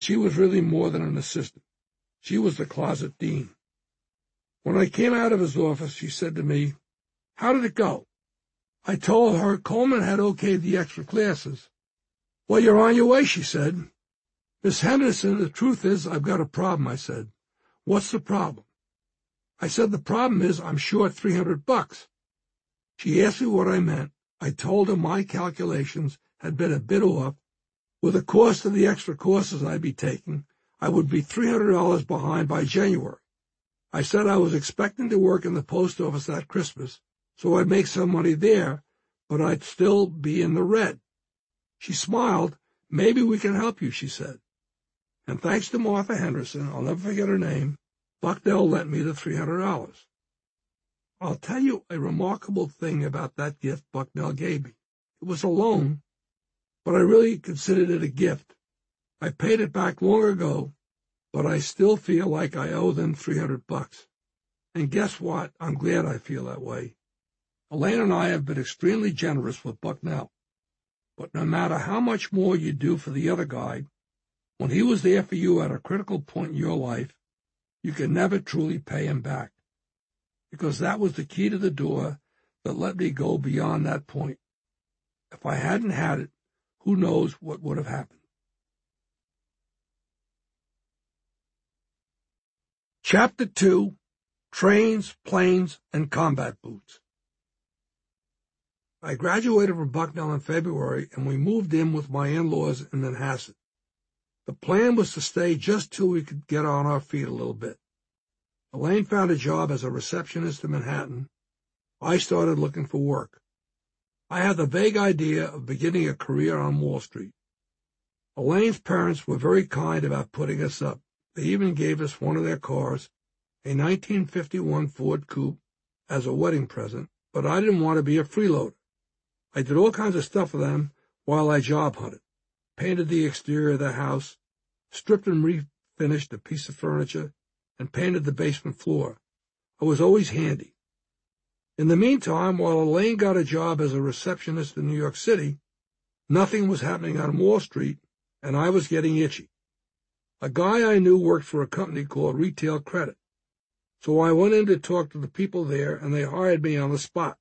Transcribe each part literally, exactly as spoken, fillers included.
She was really more than an assistant. She was the closet dean. When I came out of his office, she said to me, "How did it go?" I told her Coleman had okayed the extra classes. "Well, you're on your way," she said. "Miss Henderson, the truth is I've got a problem," I said. "What's the problem?" I said, "The problem is I'm short three hundred bucks. She asked me what I meant. I told her my calculations had been a bit off. With the cost of the extra courses I'd be taking, I would be three hundred dollars behind by January. I said I was expecting to work in the post office that Christmas, so I'd make some money there, but I'd still be in the red. She smiled. "Maybe we can help you," she said. And thanks to Martha Henderson, I'll never forget her name, Bucknell lent me the three hundred dollars. I'll tell you a remarkable thing about that gift Bucknell gave me. It was a loan, but I really considered it a gift. I paid it back long ago, but I still feel like I owe them three hundred bucks. And guess what? I'm glad I feel that way. Elaine and I have been extremely generous with Bucknell. But no matter how much more you do for the other guy, when he was there for you at a critical point in your life, you can never truly pay him back. Because that was the key to the door that let me go beyond that point. If I hadn't had it, who knows what would have happened. Chapter two, Trains, Planes, and Combat Boots. I graduated from Bucknell in February, and we moved in with my in-laws in Manhasset. The plan was to stay just till we could get on our feet a little bit. Elaine found a job as a receptionist in Manhattan. I started looking for work. I had the vague idea of beginning a career on Wall Street. Elaine's parents were very kind about putting us up. They even gave us one of their cars, a nineteen fifty-one Ford Coupe, as a wedding present, but I didn't want to be a freeloader. I did all kinds of stuff for them while I job hunted, painted the exterior of the house, stripped and refinished a piece of furniture, and painted the basement floor. I was always handy. In the meantime, while Elaine got a job as a receptionist in New York City, nothing was happening on Wall Street, and I was getting itchy. A guy I knew worked for a company called Retail Credit, so I went in to talk to the people there, and they hired me on the spot.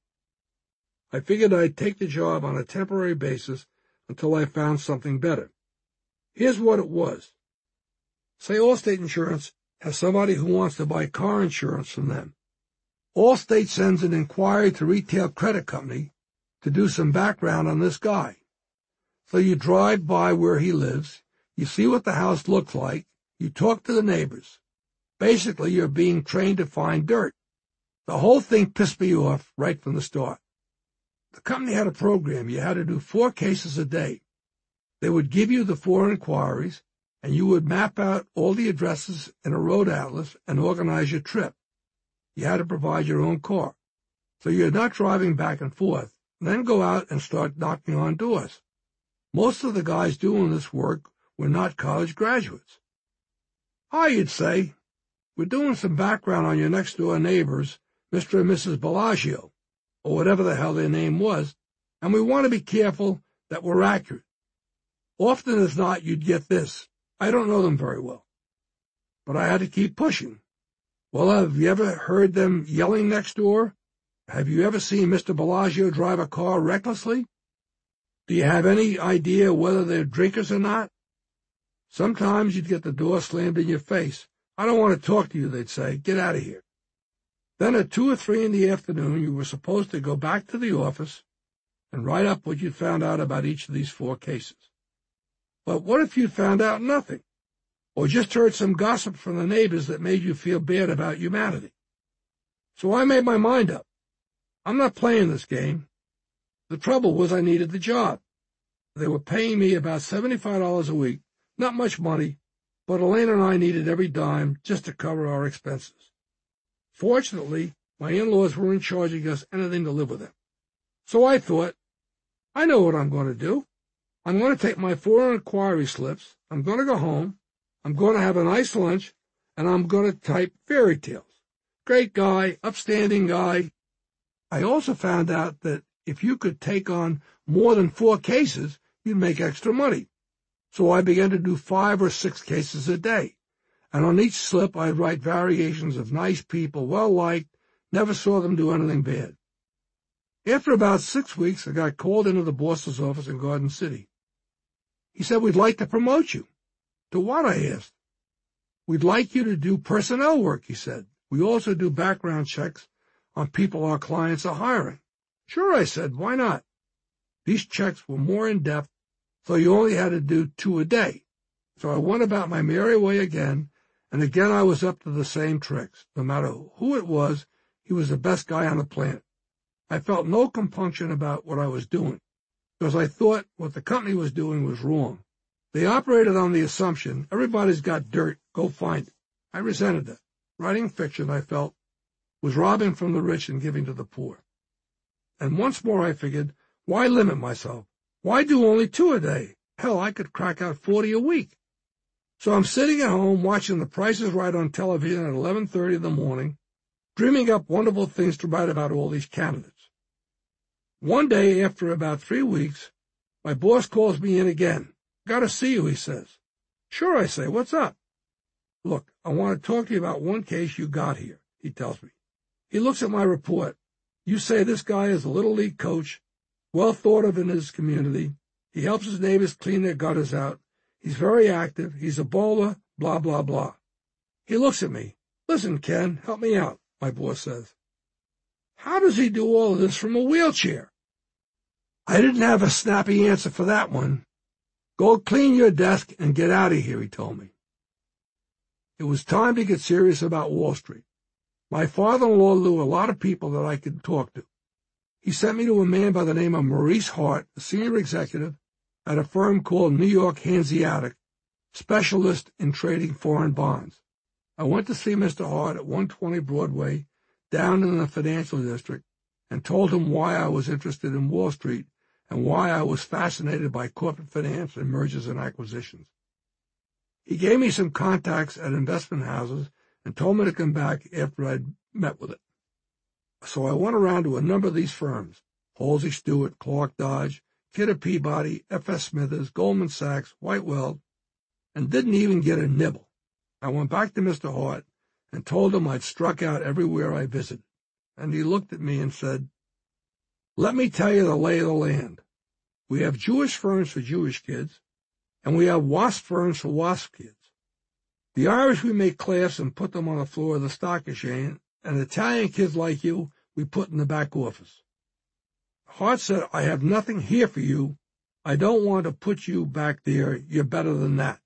I figured I'd take the job on a temporary basis until I found something better. Here's what it was. Say Allstate Insurance has somebody who wants to buy car insurance from them. Allstate sends an inquiry to Retail Credit Company to do some background on this guy. So you drive by where he lives, you see what the house looks like, you talk to the neighbors. Basically, you're being trained to find dirt. The whole thing pissed me off right from the start. The company had a program. You had to do four cases a day. They would give you the four inquiries, and you would map out all the addresses in a road atlas and organize your trip. You had to provide your own car, so you're not driving back and forth, and then go out and start knocking on doors. Most of the guys doing this work were not college graduates. Hi, you'd say. We're doing some background on your next-door neighbors, Mister and Missus Bellagio, or whatever the hell their name was, and we want to be careful that we're accurate. Often as not, you'd get this. I don't know them very well. But I had to keep pushing. Well, have you ever heard them yelling next door? Have you ever seen Mister Bellagio drive a car recklessly? Do you have any idea whether they're drinkers or not? Sometimes you'd get the door slammed in your face. I don't want to talk to you, they'd say. Get out of here. Then at two or three in the afternoon, you were supposed to go back to the office and write up what you'd found out about each of these four cases. But what if you'd found out nothing, or just heard some gossip from the neighbors that made you feel bad about humanity? So I made my mind up. I'm not playing this game. The trouble was I needed the job. They were paying me about seventy-five dollars a week, not much money, but Elaine and I needed every dime just to cover our expenses. Fortunately, my in-laws weren't charging us anything to live with them. So I thought, I know what I'm going to do. I'm going to take my four inquiry slips, I'm going to go home, I'm going to have a nice lunch, and I'm going to type fairy tales. Great guy, upstanding guy. I also found out that if you could take on more than four cases, you'd make extra money. So I began to do five or six cases a day, and on each slip I'd write variations of nice people, well-liked, never saw them do anything bad. After about six weeks, I got called into the boss's office in Garden City. He said, "We'd like to promote you." "To what?" I asked. "We'd like you to do personnel work," he said. "We also do background checks on people our clients are hiring." "Sure," I said. "Why not?" These checks were more in-depth, so you only had to do two a day. So I went about my merry way again, and again I was up to the same tricks. No matter who it was, he was the best guy on the planet. I felt no compunction about what I was doing, because I thought what the company was doing was wrong. They operated on the assumption, everybody's got dirt, go find it. I resented that. Writing fiction, I felt, was robbing from the rich and giving to the poor. And once more I figured, why limit myself? Why do only two a day? Hell, I could crack out forty a week. So I'm sitting at home watching The Price is Right on television at eleven thirty in the morning, dreaming up wonderful things to write about all these candidates. One day, after about three weeks, my boss calls me in again. "Got to see you," he says. "Sure," I say. "What's up?" "Look, I want to talk to you about one case you got here," he tells me. He looks at my report. "You say this guy is a little league coach, well thought of in his community. He helps his neighbors clean their gutters out. He's very active. He's a bowler, blah, blah, blah." He looks at me. "Listen, Ken, help me out," my boss says. "How does he do all of this from a wheelchair?" I didn't have a snappy answer for that one. "Go clean your desk and get out of here," he told me. It was time to get serious about Wall Street. My father-in-law knew a lot of people that I could talk to. He sent me to a man by the name of Maurice Hart, a senior executive at a firm called New York Hanseatic, specialist in trading foreign bonds. I went to see Mister Hart at one twenty Broadway, down in the financial district, and told him why I was interested in Wall Street and why I was fascinated by corporate finance and mergers and acquisitions. He gave me some contacts at investment houses and told me to come back after I'd met with it. So I went around to a number of these firms, Halsey Stewart, Clark Dodge, Kidder Peabody, F S Smithers, Goldman Sachs, Whitewell, and didn't even get a nibble. I went back to Mister Hart and told him I'd struck out everywhere I visited. And he looked at me and said, "Let me tell you the lay of the land. We have Jewish firms for Jewish kids, and we have WASP firms for WASP kids. The Irish we make class and put them on the floor of the stock exchange, and Italian kids like you we put in the back office." Hart said, "I have nothing here for you. I don't want to put you back there. You're better than that."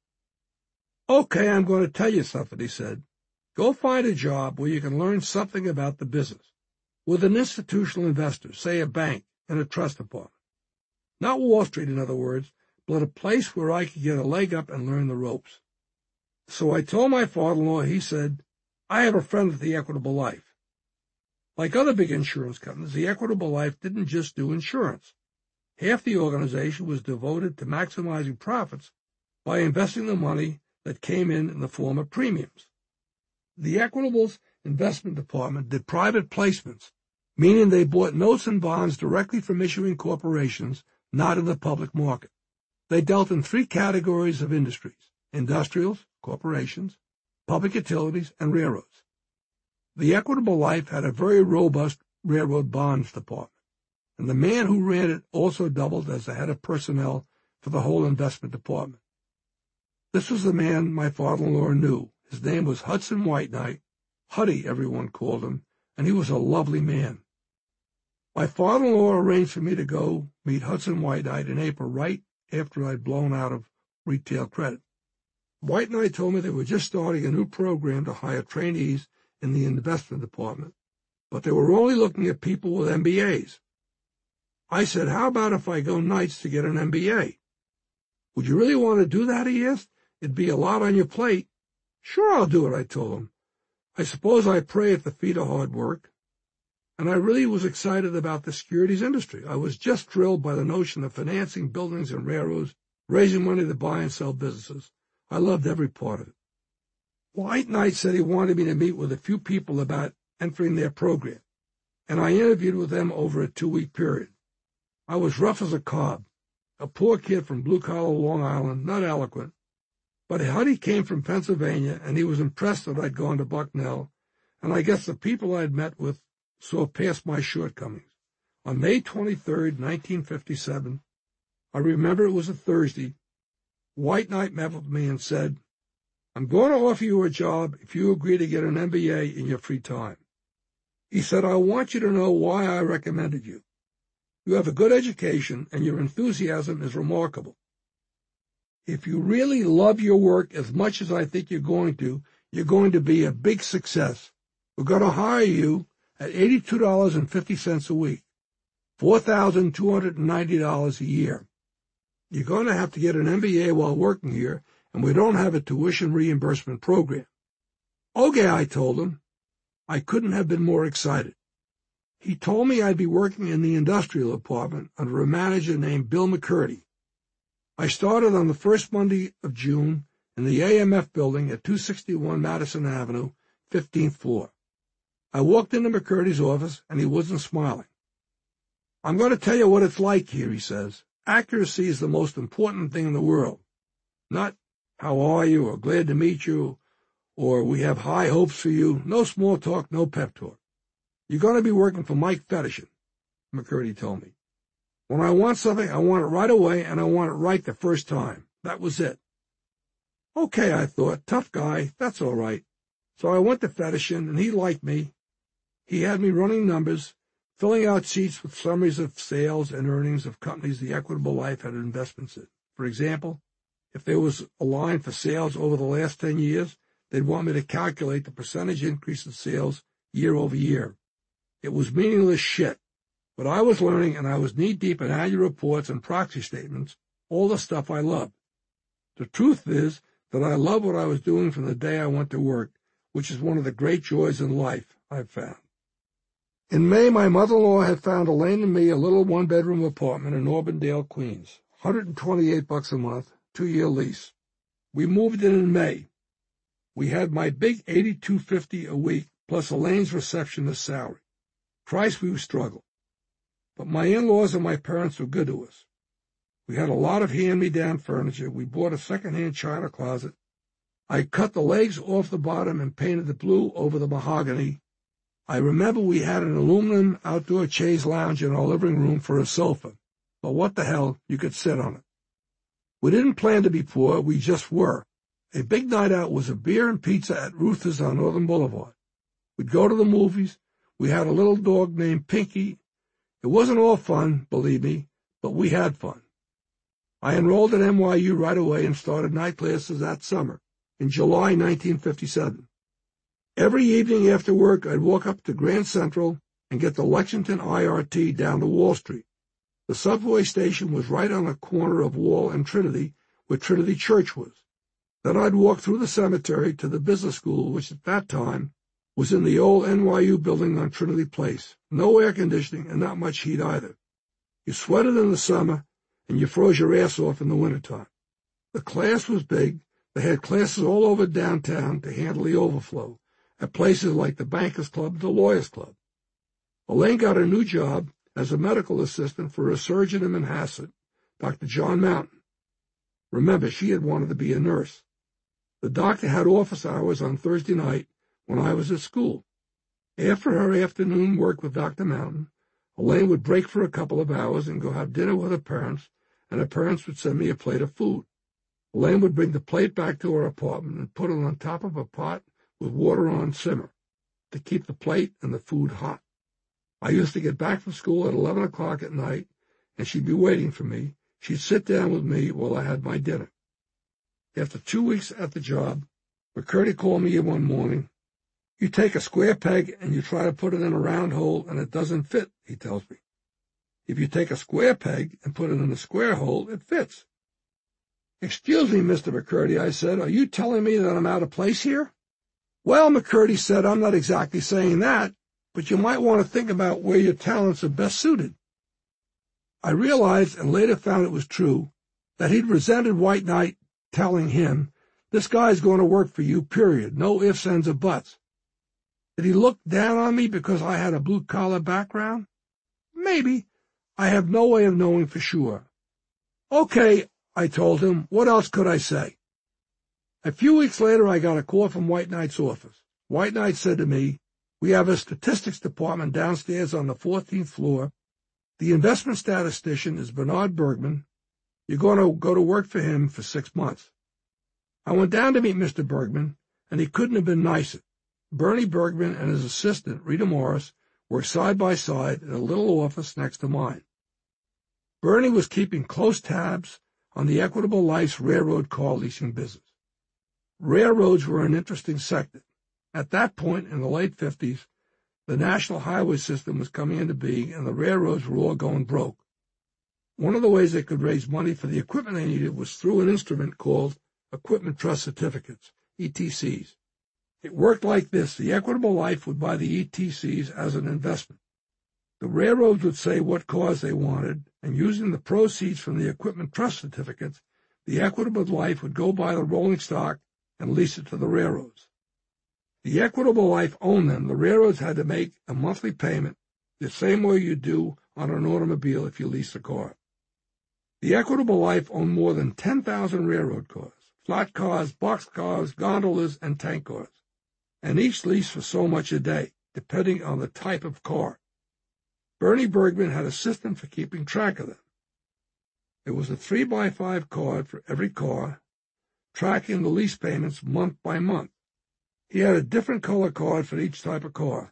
"Okay, I'm going to tell you something," he said. "Go find a job where you can learn something about the business, with an institutional investor, say a bank and a trust department. Not Wall Street, in other words, but a place where I could get a leg up and learn the ropes." So I told my father-in-law. He said, "I have a friend at the Equitable Life." Like other big insurance companies, the Equitable Life didn't just do insurance. Half the organization was devoted to maximizing profits by investing the money that came in in the form of premiums. The Equitable's investment department did private placements, meaning they bought notes and bonds directly from issuing corporations, not in the public market. They dealt in three categories of industries: industrials, corporations, public utilities, and railroads. The Equitable Life had a very robust railroad bonds department, and the man who ran it also doubled as the head of personnel for the whole investment department. This was the man my father-in-law knew. His name was Hudson Whiteknight. Huddy, everyone called him, and he was a lovely man. My father-in-law arranged for me to go meet Hudson Whiteknight in April, right after I'd blown out of retail credit. Whiteknight told me they were just starting a new program to hire trainees in the investment department, but they were only looking at people with M B As. I said, "How about if I go nights to get an M B A?" "Would you really want to do that?" he asked. "It'd be a lot on your plate." "Sure, I'll do it," I told him. I suppose I pray at the feet of hard work. And I really was excited about the securities industry. I was just thrilled by the notion of financing buildings and railroads, raising money to buy and sell businesses. I loved every part of it. Whiteknight said he wanted me to meet with a few people about entering their program, and I interviewed with them over a two-week period. I was rough as a cob. a poor kid from blue-collar Long Island, not eloquent. But Huddy came from Pennsylvania, and he was impressed that I'd gone to Bucknell, and I guess the people I'd met with saw past my shortcomings. On May twenty-third, nineteen fifty-seven, I remember it was a Thursday, White Knight met with me and said, "I'm going to offer you a job if you agree to get an M B A in your free time." He said, "I want you to know why I recommended you. You have a good education, and your enthusiasm is remarkable. If you really love your work as much as I think you're going to, you're going to be a big success. We're going to hire you at eighty-two dollars and fifty cents a week, four thousand two hundred ninety dollars a year. You're going to have to get an M B A while working here, and we don't have a tuition reimbursement program." "Okay," I told him. I couldn't have been more excited. He told me I'd be working in the industrial department under a manager named Bill McCurdy. I started on the first Monday of June in the A M F building at two sixty-one Madison Avenue, fifteenth floor. I walked into McCurdy's office, and he wasn't smiling. "I'm going to tell you what it's like here," he says. "Accuracy is the most important thing in the world. Not, 'How are you?' or 'Glad to meet you,' or 'We have high hopes for you.' No small talk, no pep talk. You're going to be working for Mike Fetishin," McCurdy told me. "When I want something, I want it right away, and I want it right the first time." That was it. Okay, I thought, tough guy, that's all right. So I went to Fetishin, and he liked me. He had me running numbers, filling out sheets with summaries of sales and earnings of companies the Equitable Life had investments in. For example, if there was a line for sales over the last ten years, they'd want me to calculate the percentage increase in sales year over year. It was meaningless shit, but I was learning, and I was knee-deep in annual reports and proxy statements, all the stuff I loved. The truth is that I loved what I was doing from the day I went to work, which is one of the great joys in life, I've found. In May, my mother-in-law had found Elaine and me a little one-bedroom apartment in Auburndale, Queens, one hundred twenty-eight bucks a month, two-year lease. We moved in in May. We had my big eighty-two fifty a week plus Elaine's receptionist salary. Christ, we struggled. But my in-laws and my parents were good to us. We had a lot of hand-me-down furniture. We bought a second-hand china closet. I cut the legs off the bottom and painted the blue over the mahogany. I remember we had an aluminum outdoor chaise lounge in our living room for a sofa. But what the hell, you could sit on it. We didn't plan to be poor, we just were. A big night out was a beer and pizza at Ruth's on Northern Boulevard. We'd go to the movies. We had a little dog named Pinky. It wasn't all fun, believe me, but we had fun. I enrolled at N Y U right away and started night classes that summer, in July nineteen fifty-seven. Every evening after work, I'd walk up to Grand Central and get the Lexington I R T down to Wall Street. The subway station was right on the corner of Wall and Trinity, where Trinity Church was. Then I'd walk through the cemetery to the business school, which at that time was in the old N Y U building on Trinity Place. No air conditioning and not much heat either. You sweated in the summer, and you froze your ass off in the wintertime. The class was big. They had classes all over downtown to handle the overflow, at places like the Bankers Club and the Lawyers Club. Elaine got a new job as a medical assistant for a surgeon in Manhasset, Doctor John Mountain. Remember, she had wanted to be a nurse. The doctor had office hours on Thursday night when I was at school. After her afternoon work with Doctor Mountain, Elaine would break for a couple of hours and go have dinner with her parents, and her parents would send me a plate of food. Elaine would bring the plate back to her apartment and put it on top of a pot with water on simmer to keep the plate and the food hot. I used to get back from school at eleven o'clock at night, and she'd be waiting for me. She'd sit down with me while I had my dinner. After two weeks at the job, McCurdy called me in one morning. "You take a square peg and you try to put it in a round hole, and it doesn't fit," he tells me. "If you take a square peg and put it in a square hole, it fits." "Excuse me, Mister McCurdy," I said, "are you telling me that I'm out of place here?" "Well," McCurdy said, "I'm not exactly saying that, but you might want to think about where your talents are best suited." I realized, and later found it was true, that he'd resented White Knight telling him, "This guy's going to work for you, period, no ifs, ands, or buts." Did he look down on me because I had a blue-collar background? Maybe. I have no way of knowing for sure. Okay, I told him. What else could I say? A few weeks later, I got a call from White Knight's office. White Knight said to me, "We have a statistics department downstairs on the fourteenth floor. The investment statistician is Bernard Bergman. You're going to go to work for him for six months." I went down to meet Mister Bergman, and he couldn't have been nicer. Bernie Bergman and his assistant, Rita Morris, worked side by side in a little office next to mine. Bernie was keeping close tabs on the Equitable Life's railroad car leasing business. Railroads were an interesting sector. At that point in the late fifties, the national highway system was coming into being, and the railroads were all going broke. One of the ways they could raise money for the equipment they needed was through an instrument called Equipment Trust Certificates, E T Cs. It worked like this. The Equitable Life would buy the E T Cs as an investment. The railroads would say what cars they wanted, and using the proceeds from the Equipment Trust Certificates, the Equitable Life would go buy the rolling stock and lease it to the railroads. The Equitable Life owned them. The railroads had to make a monthly payment the same way you do on an automobile if you lease a car. The Equitable Life owned more than ten thousand railroad cars, flat cars, boxcars, gondolas, and tank cars, and each leased for so much a day, depending on the type of car. Bernie Bergman had a system for keeping track of them. There was a three by five card for every car, tracking the lease payments month by month. He had a different color card for each type of car.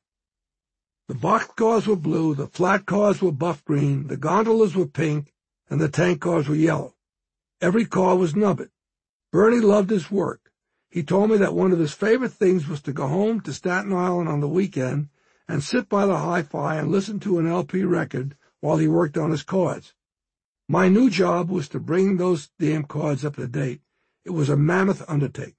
The box cars were blue, the flat cars were buff green, the gondolas were pink, and the tank cars were yellow. Every car was numbered. Bernie loved his work. He told me that one of his favorite things was to go home to Staten Island on the weekend and sit by the hi-fi and listen to an L P record while he worked on his cards. My new job was to bring those damn cards up to date. It was a mammoth undertaking.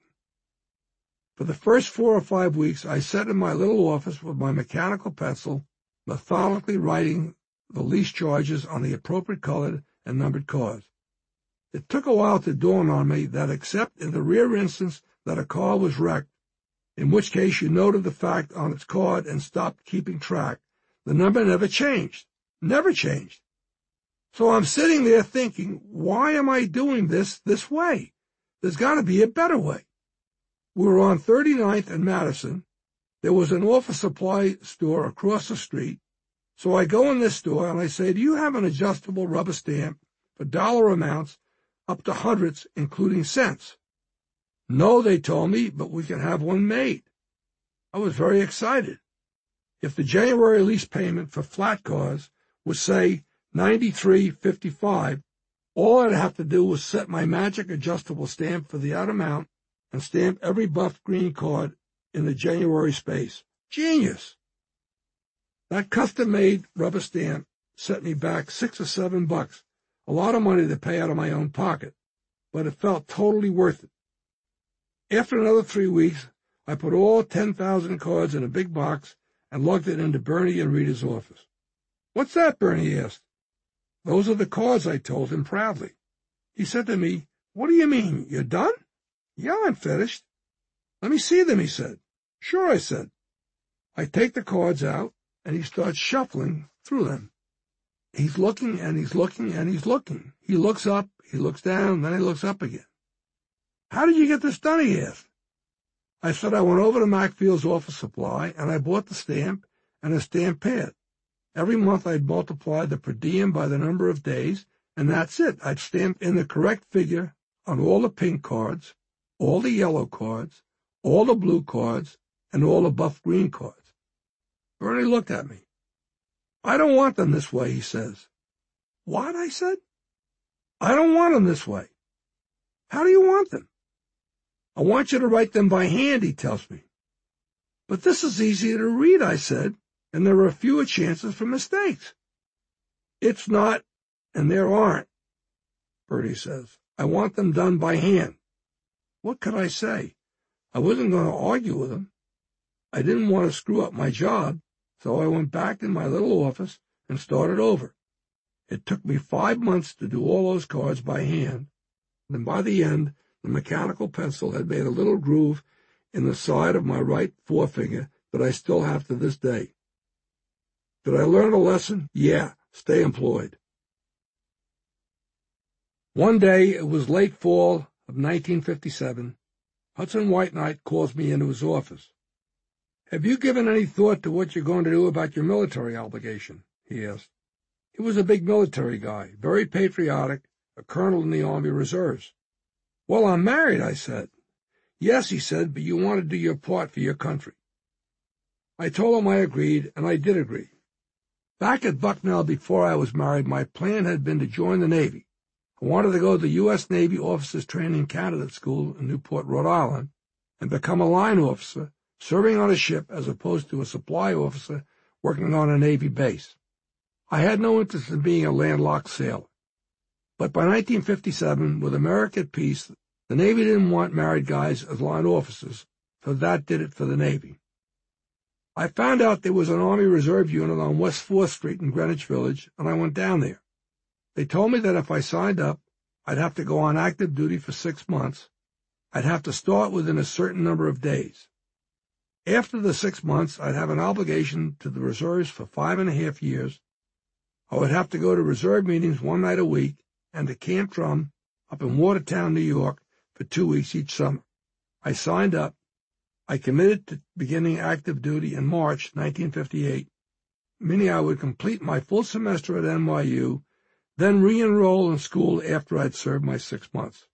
For the first four or five weeks, I sat in my little office with my mechanical pencil, methodically writing the lease charges on the appropriate colored and numbered cards. It took a while to dawn on me that except in the rare instance that a car was wrecked, in which case you noted the fact on its card and stopped keeping track, the number never changed, never changed. So I'm sitting there thinking, why am I doing this this way? There's got to be a better way. We were on thirty-ninth and Madison. There was an office supply store across the street. So I go in this store and I say, "Do you have an adjustable rubber stamp for dollar amounts up to hundreds, including cents?" "No," they told me, "but we can have one made." I was very excited. If the January lease payment for flat cars was, say, ninety-three fifty-five, all I'd have to do was set my magic adjustable stamp for that amount and stamp every buff green card in the January space. Genius! That custom-made rubber stamp set me back six or seven bucks, a lot of money to pay out of my own pocket, but it felt totally worth it. After another three weeks, I put all ten thousand cards in a big box and lugged it into Bernie and Rita's office. "What's that?" Bernie asked. "Those are the cards," I told him proudly. He said to me, "What do you mean? You're done?" "Yeah, I'm finished." "Let me see them," he said. "Sure," I said. I take the cards out, and he starts shuffling through them. He's looking, and he's looking, and he's looking. He looks up, he looks down, then he looks up again. "How did you get this done?" he asked. I said I went over to Macfield's office supply, and I bought the stamp and a stamp pad. Every month I'd multiply the per diem by the number of days, and that's it. I'd stamp in the correct figure on all the pink cards, all the yellow cards, all the blue cards, and all the buff green cards. Bernie looked at me. "I don't want them this way," he says. "What?" I said. "I don't want them this way." "How do you want them?" "I want you to write them by hand," he tells me. "But this is easier to read," I said, "and there are fewer chances for mistakes." "It's not, and there aren't," Bertie says. "I want them done by hand." What could I say? I wasn't going to argue with him. I didn't want to screw up my job, so I went back in my little office and started over. It took me five months to do all those cards by hand, and by the end, the mechanical pencil had made a little groove in the side of my right forefinger that I still have to this day. Did I learn a lesson? Yeah, stay employed. One day, it was late fall of nineteen fifty-seven, Hudson Whiteknight calls me into his office. "Have you given any thought to what you're going to do about your military obligation?" he asked. He was a big military guy, very patriotic, a colonel in the Army Reserves. "Well, I'm married," I said. "Yes," he said, "but you want to do your part for your country." I told him I agreed, and I did agree. Back at Bucknell before I was married, my plan had been to join the Navy. I wanted to go to the U S Navy Officers Training Candidate School in Newport, Rhode Island, and become a line officer, serving on a ship as opposed to a supply officer working on a Navy base. I had no interest in being a landlocked sailor. But by nineteen fifty-seven, with America at peace, the Navy didn't want married guys as line officers, so that did it for the Navy. I found out there was an Army Reserve unit on West fourth Street in Greenwich Village, and I went down there. They told me that if I signed up, I'd have to go on active duty for six months. I'd have to start within a certain number of days. After the six months, I'd have an obligation to the reserves for five and a half years. I would have to go to reserve meetings one night a week and to Camp Drum up in Watertown, New York, for two weeks each summer. I signed up. I committed to beginning active duty in March nineteen fifty-eight, meaning I would complete my full semester at N Y U, then re-enroll in school after I'd served my six months.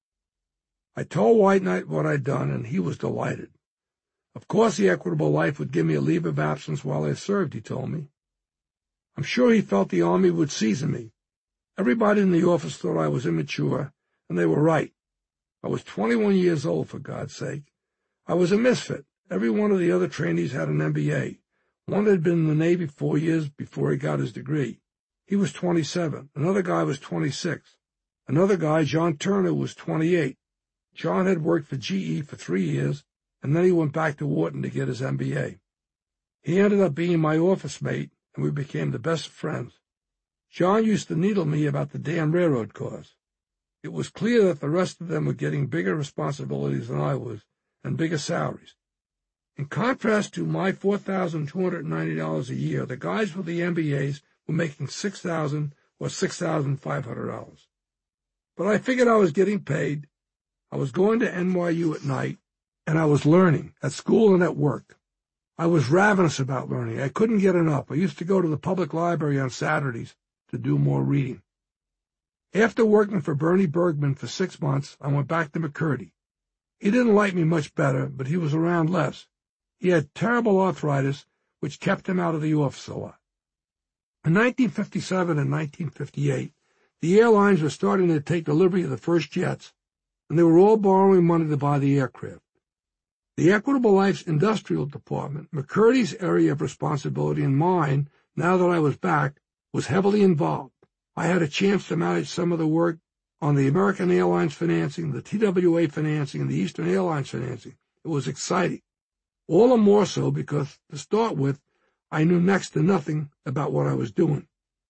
I told Whiteknight what I'd done, and he was delighted. Of course, the Equitable Life would give me a leave of absence while I served, he told me. I'm sure he felt the Army would season me. Everybody in the office thought I was immature, and they were right. I was twenty-one years old, for God's sake. I was a misfit. Every one of the other trainees had an M B A. One had been in the Navy four years before he got his degree. He was twenty-seven. Another guy was twenty-six. Another guy, John Turner, was twenty-eight. John had worked for G E for three years, and then he went back to Wharton to get his M B A. He ended up being my office mate, and we became the best of friends. John used to needle me about the damn railroad cars. It was clear that the rest of them were getting bigger responsibilities than I was, and bigger salaries. In contrast to my four thousand two hundred ninety dollars a year, the guys with the M B As were making six thousand dollars or six thousand five hundred dollars. But I figured I was getting paid. I was going to N Y U at night, and I was learning, at school and at work. I was ravenous about learning. I couldn't get enough. I used to go to the public library on Saturdays to do more reading. After working for Bernie Bergman for six months, I went back to McCurdy. He didn't like me much better, but he was around less. He had terrible arthritis, which kept him out of the office a lot. In nineteen fifty-seven and nineteen fifty-eight, the airlines were starting to take delivery of the first jets, and they were all borrowing money to buy the aircraft. The Equitable Life's industrial department, McCurdy's area of responsibility and mine, now that I was back, was heavily involved. I had a chance to manage some of the work on the American Airlines financing, the T W A financing, and the Eastern Airlines financing. It was exciting. All the more so because, to start with, I knew next to nothing about what I was doing.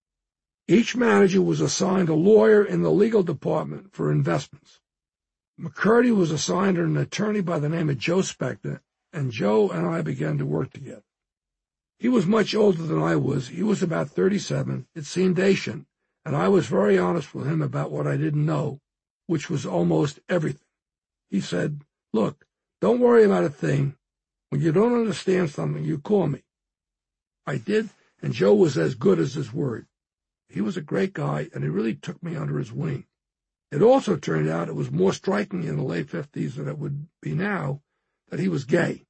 Each manager was assigned a lawyer in the legal department for investments. McCurdy was assigned an attorney by the name of Joe Spector, and Joe and I began to work together. He was much older than I was. He was about thirty-seven. It seemed ancient, and I was very honest with him about what I didn't know, which was almost everything. He said, "Look, don't worry about a thing. When you don't understand something, you call me." I did, and Joe was as good as his word. He was a great guy, and he really took me under his wing. It also turned out it was more striking in the late fifties than it would be now that he was gay.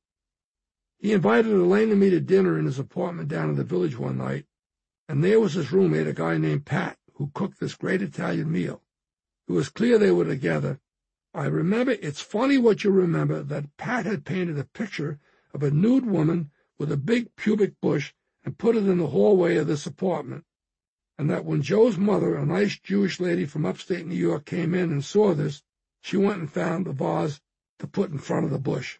He invited Elaine and me to dinner in his apartment down in the village one night, and there was his roommate, a guy named Pat, who cooked this great Italian meal. It was clear they were together. I remember, it's funny what you remember, that Pat had painted a picture of a nude woman with a big pubic bush and put it in the hallway of this apartment, and that when Joe's mother, a nice Jewish lady from upstate New York, came in and saw this, she went and found the vase to put in front of the bush.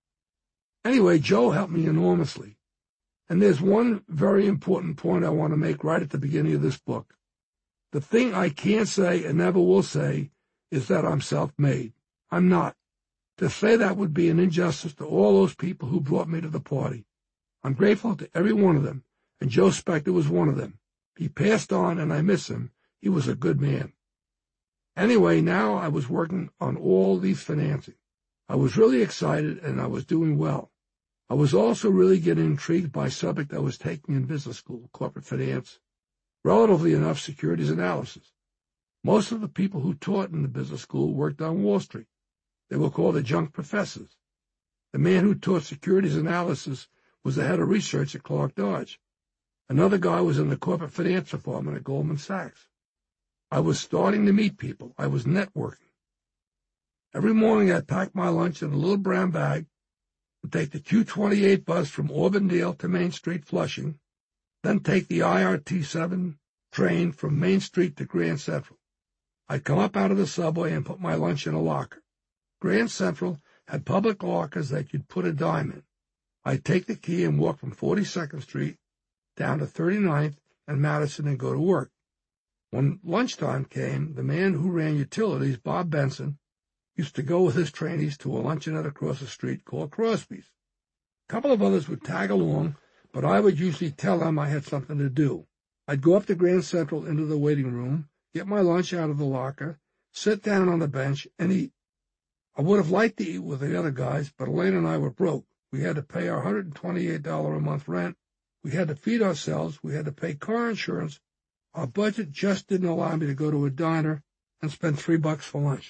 Anyway, Joe helped me enormously. And there's one very important point I want to make right at the beginning of this book. The thing I can't say and never will say is that I'm self-made. I'm not. To say that would be an injustice to all those people who brought me to the party. I'm grateful to every one of them, and Joe Spector was one of them. He passed on, and I miss him. He was a good man. Anyway, now I was working on all these financing. I was really excited, and I was doing well. I was also really getting intrigued by a subject I was taking in business school, corporate finance, relatively enough, securities analysis. Most of the people who taught in the business school worked on Wall Street. They were called adjunct professors. The man who taught securities analysis was the head of research at Clark Dodge. Another guy was in the corporate finance department at Goldman Sachs. I was starting to meet people. I was networking. Every morning I'd pack my lunch in a little brown bag and take the Q twenty-eight bus from Auburndale to Main Street, Flushing, then take the I R T seven train from Main Street to Grand Central. I'd come up out of the subway and put my lunch in a locker. Grand Central had public lockers that you'd put a dime in. I'd take the key and walk from forty-second Street down to thirty-ninth and Madison and go to work. When lunchtime came, the man who ran utilities, Bob Benson, used to go with his trainees to a luncheonette across the street called Crosby's. A couple of others would tag along, but I would usually tell them I had something to do. I'd go up to Grand Central into the waiting room, get my lunch out of the locker, sit down on the bench, and eat. I would have liked to eat with the other guys, but Elaine and I were broke. We had to pay our one hundred twenty-eight dollars a month rent. We had to feed ourselves. We had to pay car insurance. Our budget just didn't allow me to go to a diner and spend three bucks for lunch.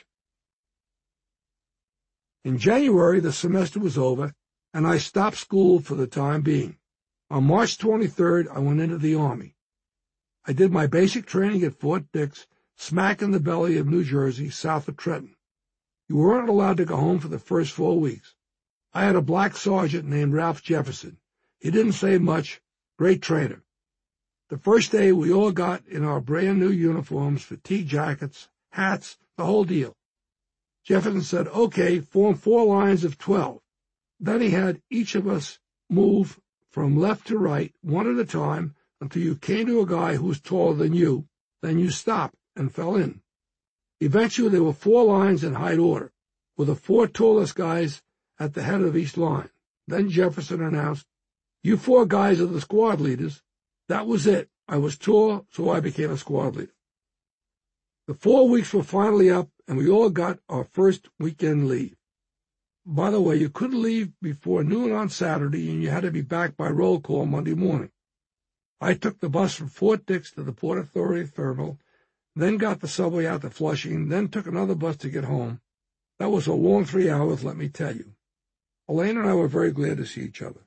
In January, the semester was over, and I stopped school for the time being. On March twenty-third, I went into the Army. I did my basic training at Fort Dix, smack in the belly of New Jersey, south of Trenton. You weren't allowed to go home for the first four weeks. I had a black sergeant named Ralph Jefferson. He didn't say much, great trainer. The first day, we all got in our brand-new uniforms, fatigue jackets, hats, the whole deal. Jefferson said, okay, form four lines of twelve. Then he had each of us move from left to right, one at a time, until you came to a guy who was taller than you. Then you stopped and fell in. Eventually, there were four lines in height order, with the four tallest guys at the head of each line. Then Jefferson announced, you four guys are the squad leaders. That was it. I was tall, so I became a squad leader. The four weeks were finally up, and we all got our first weekend leave. By the way, you couldn't leave before noon on Saturday, and you had to be back by roll call Monday morning. I took the bus from Fort Dix to the Port Authority Terminal, then got the subway out to Flushing, then took another bus to get home. That was a long three hours, let me tell you. Elaine and I were very glad to see each other.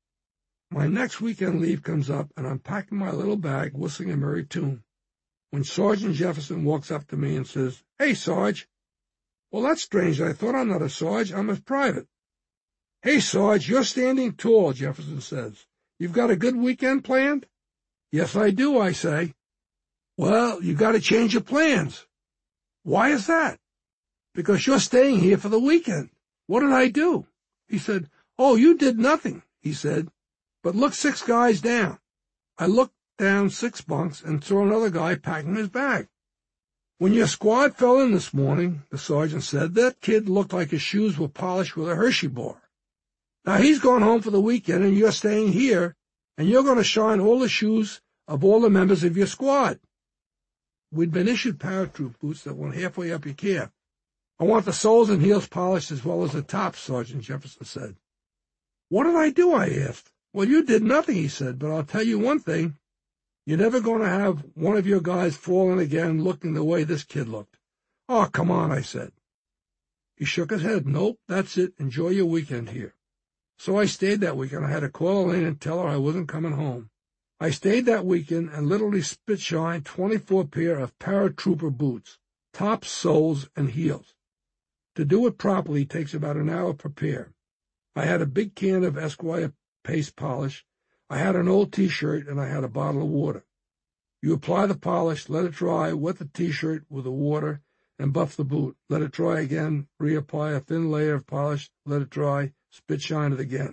My next weekend leave comes up, and I'm packing my little bag, whistling a merry tune, when Sergeant Jefferson walks up to me and says, hey, Sarge. Well, that's strange. I thought I'm not a Sarge. I'm a private. Hey, Sarge, you're standing tall, Jefferson says. You've got a good weekend planned? Yes, I do, I say. Well, you got to change your plans. Why is that? Because you're staying here for the weekend. What did I do? He said, oh, you did nothing, he said. But look six guys down. I looked down six bunks and saw another guy packing his bag. When your squad fell in this morning, the sergeant said, that kid looked like his shoes were polished with a Hershey bar. Now he's gone home for the weekend and you're staying here, and you're going to shine all the shoes of all the members of your squad. We'd been issued paratroop boots that went halfway up your calf. I want the soles and heels polished as well as the tops, Sergeant Jefferson said. What did I do? I asked. Well, you did nothing, he said, but I'll tell you one thing. You're never going to have one of your guys fall in again looking the way this kid looked. Oh, come on, I said. He shook his head. Nope, that's it. Enjoy your weekend here. So I stayed that weekend. I had to call Elaine and tell her I wasn't coming home. I stayed that weekend and literally spit shine twenty-four pair of paratrooper boots, tops, soles, and heels. To do it properly takes about an hour per pair. I had a big can of Esquire paste polish. I had an old T-shirt, and I had a bottle of water. You apply the polish, let it dry, wet the T-shirt with the water, and buff the boot. Let it dry again, reapply a thin layer of polish, let it dry, spit shine it again.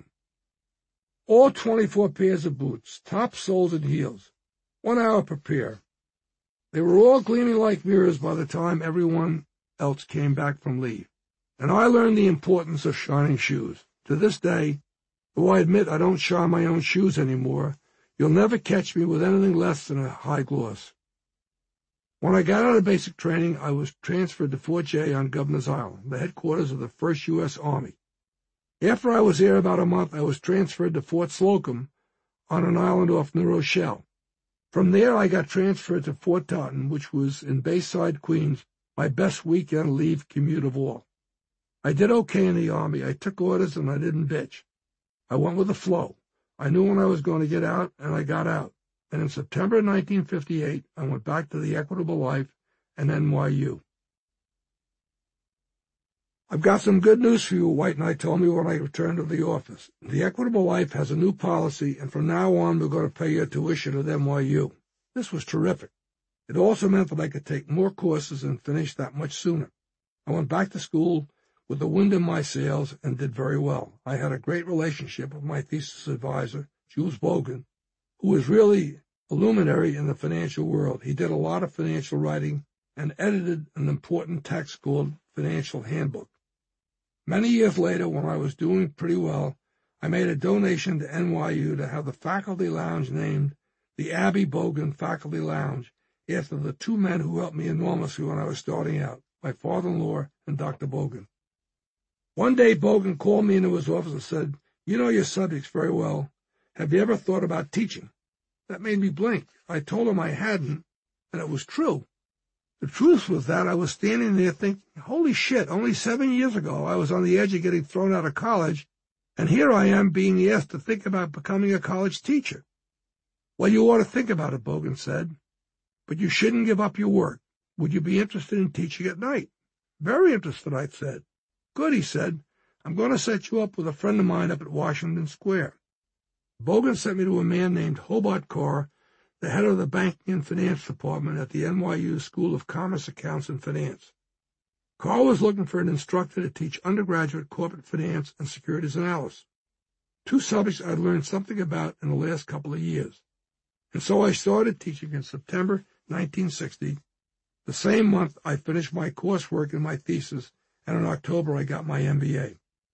All twenty-four pairs of boots, tops, soles, and heels. One hour per pair. They were all gleaming like mirrors by the time everyone else came back from leave. And I learned the importance of shining shoes. To this day, though I admit I don't shine my own shoes anymore, you'll never catch me with anything less than a high gloss. When I got out of basic training, I was transferred to Fort Jay on Governor's Island, the headquarters of the First U S Army. After I was there about a month, I was transferred to Fort Slocum on an island off New Rochelle. From there, I got transferred to Fort Taunton, which was in Bayside, Queens, my best weekend leave commute of all. I did okay in the Army. I took orders and I didn't bitch. I went with the flow. I knew when I was going to get out, and I got out. And in September nineteen fifty-eight, I went back to the Equitable Life and N Y U. I've got some good news for you, White Knight told me when I returned to the office. The Equitable Life has a new policy, and from now on, we're going to pay your tuition at N Y U. This was terrific. It also meant that I could take more courses and finish that much sooner. I went back to school with the wind in my sails and did very well. I had a great relationship with my thesis advisor, Jules Bogan, who was really a luminary in the financial world. He did a lot of financial writing and edited an important text called Financial Handbook. Many years later, when I was doing pretty well, I made a donation to N Y U to have the faculty lounge named the Abby Bogan Faculty Lounge after the two men who helped me enormously when I was starting out, my father-in-law and Doctor Bogan. One day, Bogan called me into his office and said, "You know your subjects very well. Have you ever thought about teaching?" That made me blink. I told him I hadn't, and it was true. The truth was that I was standing there thinking, holy shit, only seven years ago I was on the edge of getting thrown out of college, and here I am being asked to think about becoming a college teacher. "Well, you ought to think about it," Bogan said, "but you shouldn't give up your work. Would you be interested in teaching at night?" "Very interested," I said. "Good," he said. "I'm going to set you up with a friend of mine up at Washington Square." Bogan sent me to a man named Hobart Carr, the head of the Banking and Finance Department at the N Y U School of Commerce, Accounts, and Finance. Carr was looking for an instructor to teach undergraduate corporate finance and securities analysis, two subjects I'd learned something about in the last couple of years. And so I started teaching in September nineteen sixty. The same month, I finished my coursework and my thesis, and in October, I got my M B A.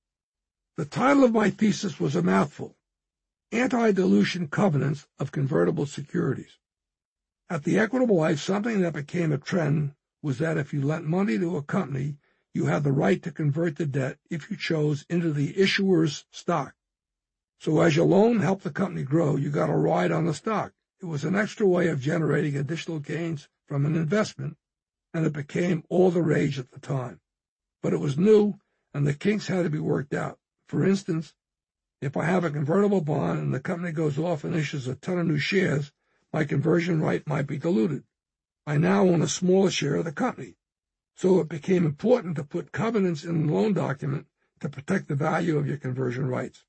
The title of my thesis was a mouthful: Anti-Dilution Covenants of Convertible Securities. At the Equitable Life, something that became a trend was that if you lent money to a company, you had the right to convert the debt, if you chose, into the issuer's stock. So as your loan helped the company grow, you got a ride on the stock. It was an extra way of generating additional gains from an investment, and it became all the rage at the time. But it was new, and the kinks had to be worked out. For instance, if I have a convertible bond and the company goes off and issues a ton of new shares, my conversion right might be diluted. I now own a smaller share of the company. So it became important to put covenants in the loan document to protect the value of your conversion rights.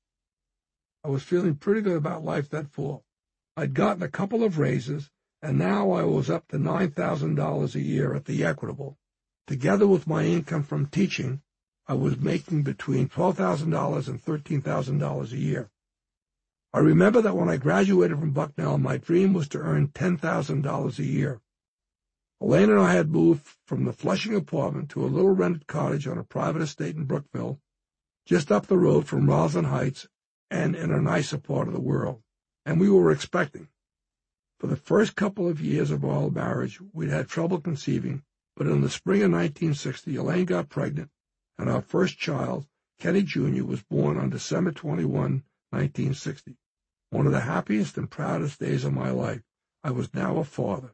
I was feeling pretty good about life that fall. I'd gotten a couple of raises, and now I was up to nine thousand dollars a year at the Equitable. Together with my income from teaching, I was making between twelve thousand dollars and thirteen thousand dollars a year. I remember that when I graduated from Bucknell, my dream was to earn ten thousand dollars a year. Elaine and I had moved from the Flushing apartment to a little rented cottage on a private estate in Brookville, just up the road from Roslyn Heights and in a nicer part of the world, and we were expecting. For the first couple of years of our marriage, we'd had trouble conceiving, but in the spring of nineteen sixty, Elaine got pregnant, and our first child, Kenny Junior, was born on December twenty-first, nineteen sixty. One of the happiest and proudest days of my life. I was now a father.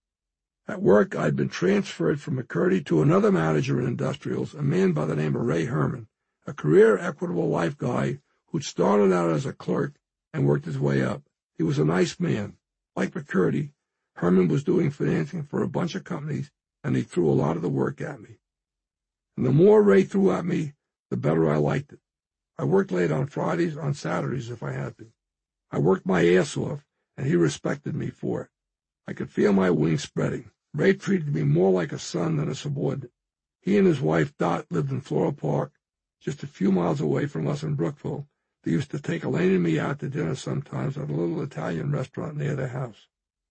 At work, I'd been transferred from McCurdy to another manager in industrials, a man by the name of Ray Herman, a career Equitable Life guy who'd started out as a clerk and worked his way up. He was a nice man. Like McCurdy, Herman was doing financing for a bunch of companies, and he threw a lot of the work at me. And the more Ray threw at me, the better I liked it. I worked late on Fridays, on Saturdays if I had to. I worked my ass off, and he respected me for it. I could feel my wings spreading. Ray treated me more like a son than a subordinate. He and his wife, Dot, lived in Floral Park, just a few miles away from us in Brookville. They used to take Elaine and me out to dinner sometimes at a little Italian restaurant near their house.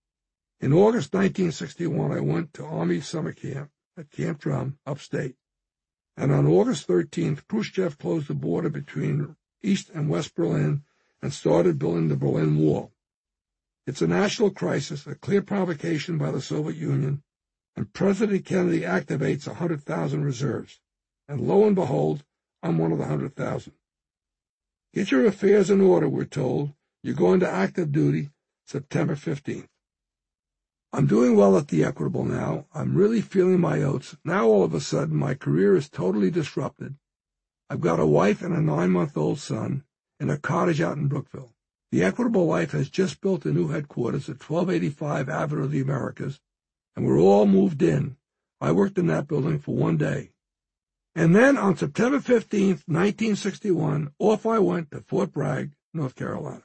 In August nineteen sixty-one, I went to Army summer camp at Camp Drum, upstate. And on August thirteenth, Khrushchev closed the border between East and West Berlin and started building the Berlin Wall. It's a national crisis, a clear provocation by the Soviet Union, and President Kennedy activates one hundred thousand reserves. And lo and behold, I'm one of the one hundred thousand. Get your affairs in order, we're told. You're going to active duty September fifteenth. I'm doing well at the Equitable now. I'm really feeling my oats. Now all of a sudden my career is totally disrupted. I've got a wife and a nine-month-old son in a cottage out in Brookville. The Equitable Life has just built a new headquarters at twelve eighty-five Avenue of the Americas, and we're all moved in. I worked in that building for one day. And then on September fifteenth, nineteen sixty-one, off I went to Fort Bragg, North Carolina.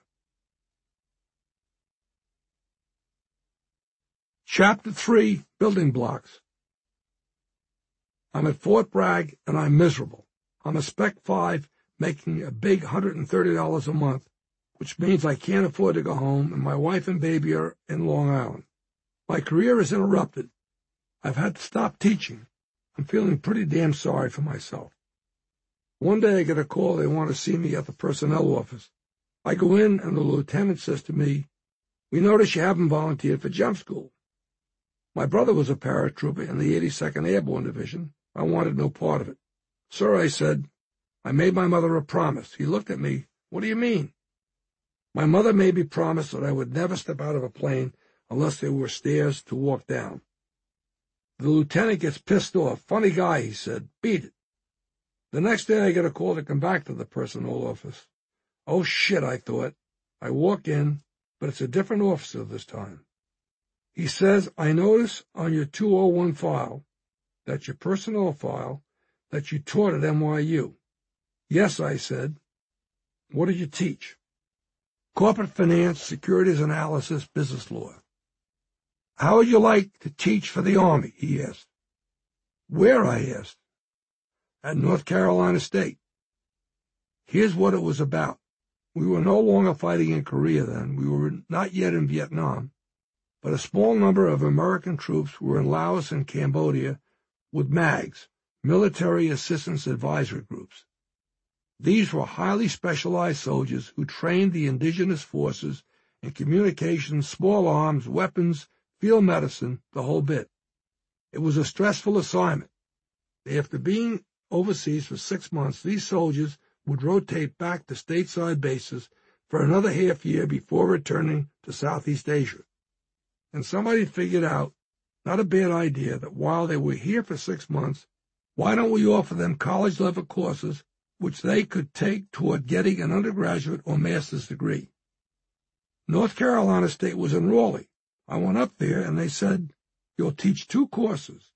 Chapter three, Building Blocks. I'm at Fort Bragg, and I'm miserable. I'm a Spec five, making a big one hundred thirty dollars a month, which means I can't afford to go home, and my wife and baby are in Long Island. My career is interrupted. I've had to stop teaching. I'm feeling pretty damn sorry for myself. One day I get a call they want to see me at the personnel office. I go in, and the lieutenant says to me, "We notice you haven't volunteered for jump school." My brother was a paratrooper in the eighty-second Airborne Division. I wanted no part of it. "Sir," I said, "I made my mother a promise." He looked at me. "What do you mean?" "My mother made me promise that I would never step out of a plane unless there were stairs to walk down." The lieutenant gets pissed off. "Funny guy," he said. "Beat it." The next day I get a call to come back to the personnel office. Oh, shit, I thought. I walk in, but it's a different officer this time. He says, "I notice on your two oh one file, that's your personnel file, that you taught at N Y U. "Yes," I said. "What did you teach?" "Corporate finance, securities analysis, business law." "How would you like to teach for the Army?" he asked. "Where?" I asked. "At North Carolina State." Here's what it was about. We were no longer fighting in Korea then. We were not yet in Vietnam. But a small number of American troops were in Laos and Cambodia with MAGs, Military Assistance Advisory Groups. These were highly specialized soldiers who trained the indigenous forces in communications, small arms, weapons, field medicine, the whole bit. It was a stressful assignment. After being overseas for six months, these soldiers would rotate back to stateside bases for another half year before returning to Southeast Asia. And somebody figured out, not a bad idea, that while they were here for six months, why don't we offer them college-level courses which they could take toward getting an undergraduate or master's degree? North Carolina State was in Raleigh. I went up there, and they said, "You'll teach two courses,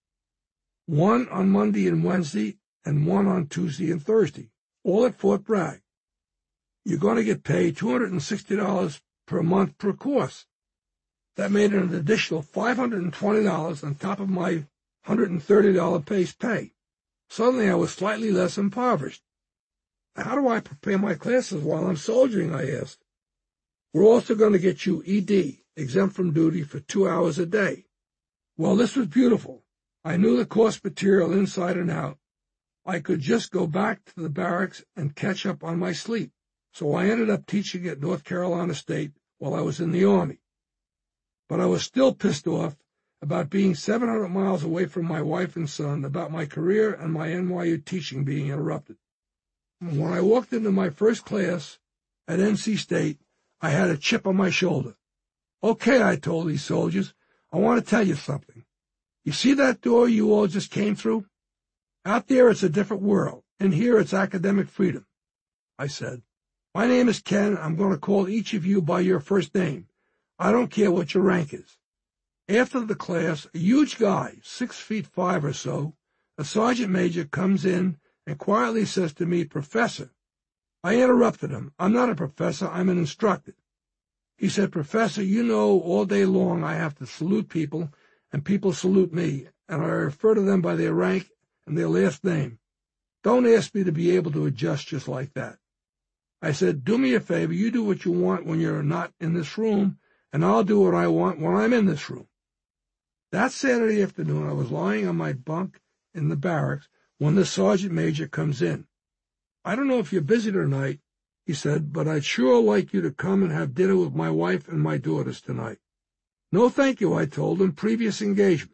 one on Monday and Wednesday, and one on Tuesday and Thursday, all at Fort Bragg. You're going to get paid two hundred sixty dollars per month per course." That made an additional five hundred twenty dollars on top of my one hundred thirty dollars base pay. Suddenly I was slightly less impoverished. "How do I prepare my classes while I'm soldiering?" I asked. "We're also going to get you E D, exempt from duty, for two hours a day." Well, this was beautiful. I knew the course material inside and out. I could just go back to the barracks and catch up on my sleep. So I ended up teaching at North Carolina State while I was in the Army. But I was still pissed off about being seven hundred miles away from my wife and son, about my career and my N Y U teaching being interrupted. When I walked into my first class at N C State, I had a chip on my shoulder. "Okay," I told these soldiers, "I want to tell you something. You see that door you all just came through? Out there it's a different world. In here it's academic freedom." I said, "My name is Ken. I'm going to call each of you by your first name. I don't care what your rank is." After the class, a huge guy, six feet five or so, a sergeant major, comes in and quietly says to me, "Professor." I interrupted him. "I'm not a professor. I'm an instructor." He said, "Professor, you know all day long I have to salute people, and people salute me, and I refer to them by their rank and their last name. Don't ask me to be able to adjust just like that." I said, "Do me a favor. You do what you want when you're not in this room, and I'll do what I want when I'm in this room." That Saturday afternoon, I was lying on my bunk in the barracks when the sergeant major comes in. "I don't know if you're busy tonight," he said, "but I'd sure like you to come and have dinner with my wife and my daughters tonight." "No, thank you," I told him. "Previous engagement."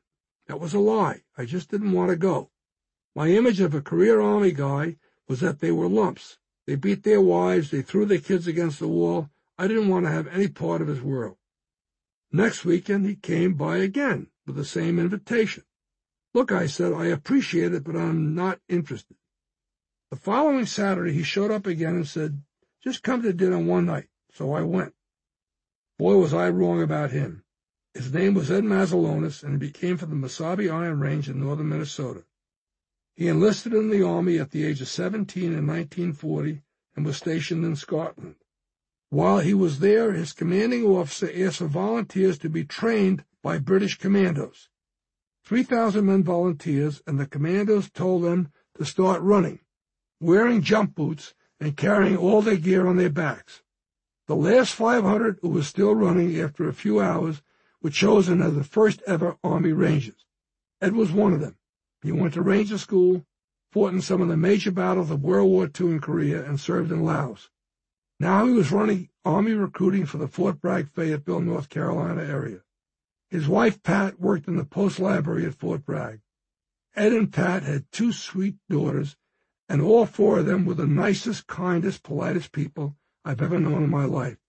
That was a lie. I just didn't want to go. My image of a career Army guy was that they were lumps. They beat their wives. They threw their kids against the wall. I didn't want to have any part of his world. Next weekend, he came by again with the same invitation. Look, I said, I appreciate it, but I'm not interested. The following Saturday, he showed up again and said, just come to dinner one night. So I went. Boy, was I wrong about him. His name was Ed Mazzalonis, and he came from the Mesabi Iron Range in northern Minnesota. He enlisted in the Army at the age of seventeen in nineteen forty and was stationed in Scotland. While he was there, his commanding officer asked for volunteers to be trained by British commandos. Three thousand men volunteers, and the commandos told them to start running, wearing jump boots and carrying all their gear on their backs. The last five hundred who were still running after a few hours were chosen as the first ever Army Rangers. Ed was one of them. He went to Ranger School, fought in some of the major battles of World War Two in Korea, and served in Laos. Now he was running Army recruiting for the Fort Bragg, Fayetteville, North Carolina area. His wife, Pat, worked in the post library at Fort Bragg. Ed and Pat had two sweet daughters, and all four of them were the nicest, kindest, politest people I've ever known in my life.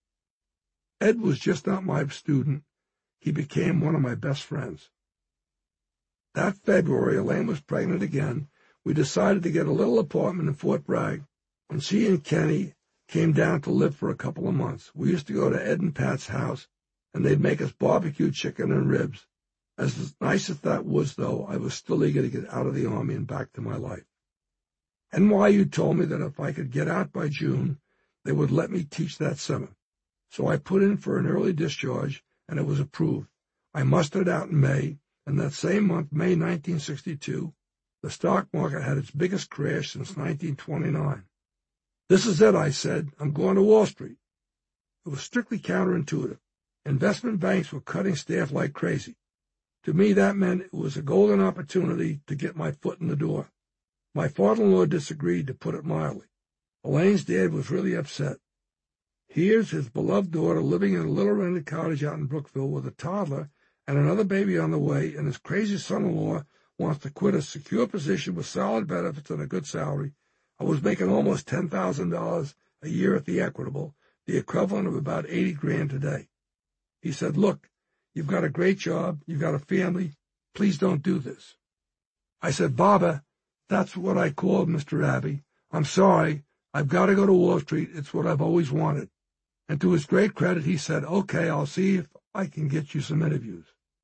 Ed was just not my student. He became one of my best friends. That February, Elaine was pregnant again. We decided to get a little apartment in Fort Bragg, and she and Kenny came down to live for a couple of months. We used to go to Ed and Pat's house, and they'd make us barbecue chicken and ribs. As nice as that was, though, I was still eager to get out of the Army and back to my life. N Y U told me that if I could get out by June, they would let me teach that summer. So I put in for an early discharge, and it was approved. I mustered out in May, and that same month, May nineteen sixty-two, the stock market had its biggest crash since nineteen twenty-nine. This is it, I said. I'm going to Wall Street. It was strictly counterintuitive. Investment banks were cutting staff like crazy. To me, that meant it was a golden opportunity to get my foot in the door. My father-in-law disagreed, to put it mildly. Elaine's dad was really upset. Here's his beloved daughter living in a little rented cottage out in Brookville with a toddler and another baby on the way, and his crazy son-in-law wants to quit a secure position with solid benefits and a good salary. I was making almost ten thousand dollars a year at the Equitable, the equivalent of about eighty grand today. He said, look, you've got a great job, you've got a family, please don't do this. I said, Baba, that's what I called Mister Abbey. I'm sorry, I've got to go to Wall Street, it's what I've always wanted. And to his great credit, he said, okay, I'll see if I can get you some interviews.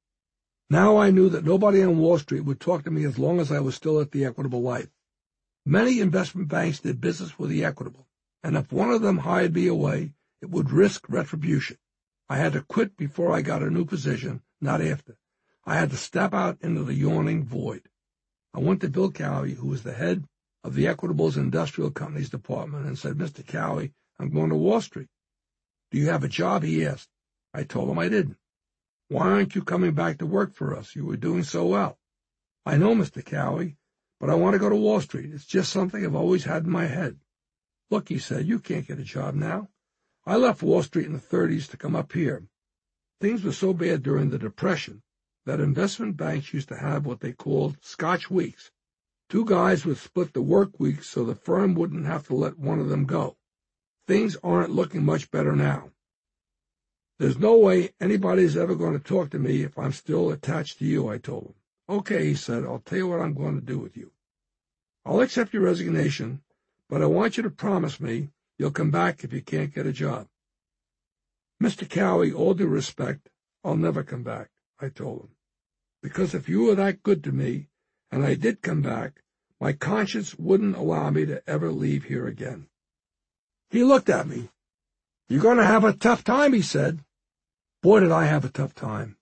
Now I knew that nobody on Wall Street would talk to me as long as I was still at the Equitable Life. Many investment banks did business with the Equitable, and if one of them hired me away, it would risk retribution. I had to quit before I got a new position, not after. I had to step out into the yawning void. I went to Bill Cowie, who was the head of the Equitable's Industrial Companies Department, and said, Mister Cowie, I'm going to Wall Street. Do you have a job? He asked. I told him I didn't. Why aren't you coming back to work for us? You were doing so well. I know, Mister Cowie, but I want to go to Wall Street. It's just something I've always had in my head. Look, he said, you can't get a job now. I left Wall Street in the thirties to come up here. Things were so bad during the Depression that investment banks used to have what they called Scotch weeks. Two guys would split the work weeks so the firm wouldn't have to let one of them go. Things aren't looking much better now. There's no way anybody's ever going to talk to me if I'm still attached to you, I told him. Okay, he said, I'll tell you what I'm going to do with you. I'll accept your resignation, but I want you to promise me you'll come back if you can't get a job. Mister Cowie, all due respect, I'll never come back, I told him. Because if you were that good to me, and I did come back, my conscience wouldn't allow me to ever leave here again. He looked at me. You're going to have a tough time, he said. Boy, did I have a tough time.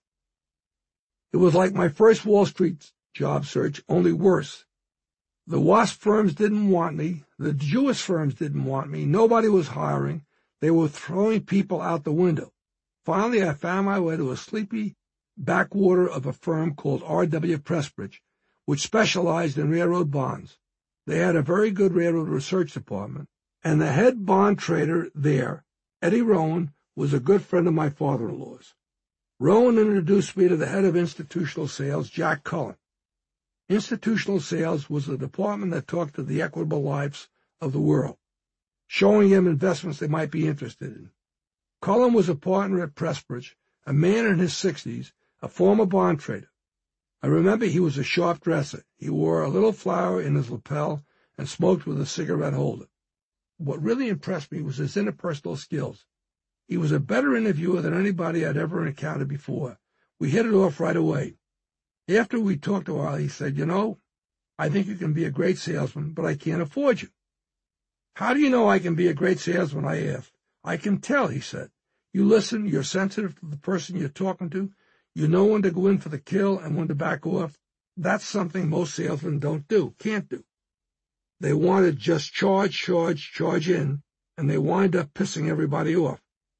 It was like my first Wall Street job search, only worse. The WASP firms didn't want me. The Jewish firms didn't want me. Nobody was hiring. They were throwing people out the window. Finally, I found my way to a sleepy backwater of a firm called R W Pressbridge, which specialized in railroad bonds. They had a very good railroad research department, and the head bond trader there, Eddie Rowan, was a good friend of my father-in-law's. Rowan introduced me to the head of institutional sales, Jack Cullen. Institutional sales was the department that talked to the equitable lives of the world, showing them investments they might be interested in. Cullen was a partner at Pressbridge, a man in his sixties, a former bond trader. I remember he was a sharp dresser. He wore a little flower in his lapel and smoked with a cigarette holder. What really impressed me was his interpersonal skills. He was a better interviewer than anybody I'd ever encountered before. We hit it off right away. After we talked a while, he said, "You know, I think you can be a great salesman, but I can't afford you." "How do you know I can be a great salesman?" I asked. "I can tell," he said. "You listen, you're sensitive to the person you're talking to. You know when to go in for the kill and when to back off. That's something most salesmen don't do, can't do. They want to just charge, charge, charge in, and they wind up pissing everybody off."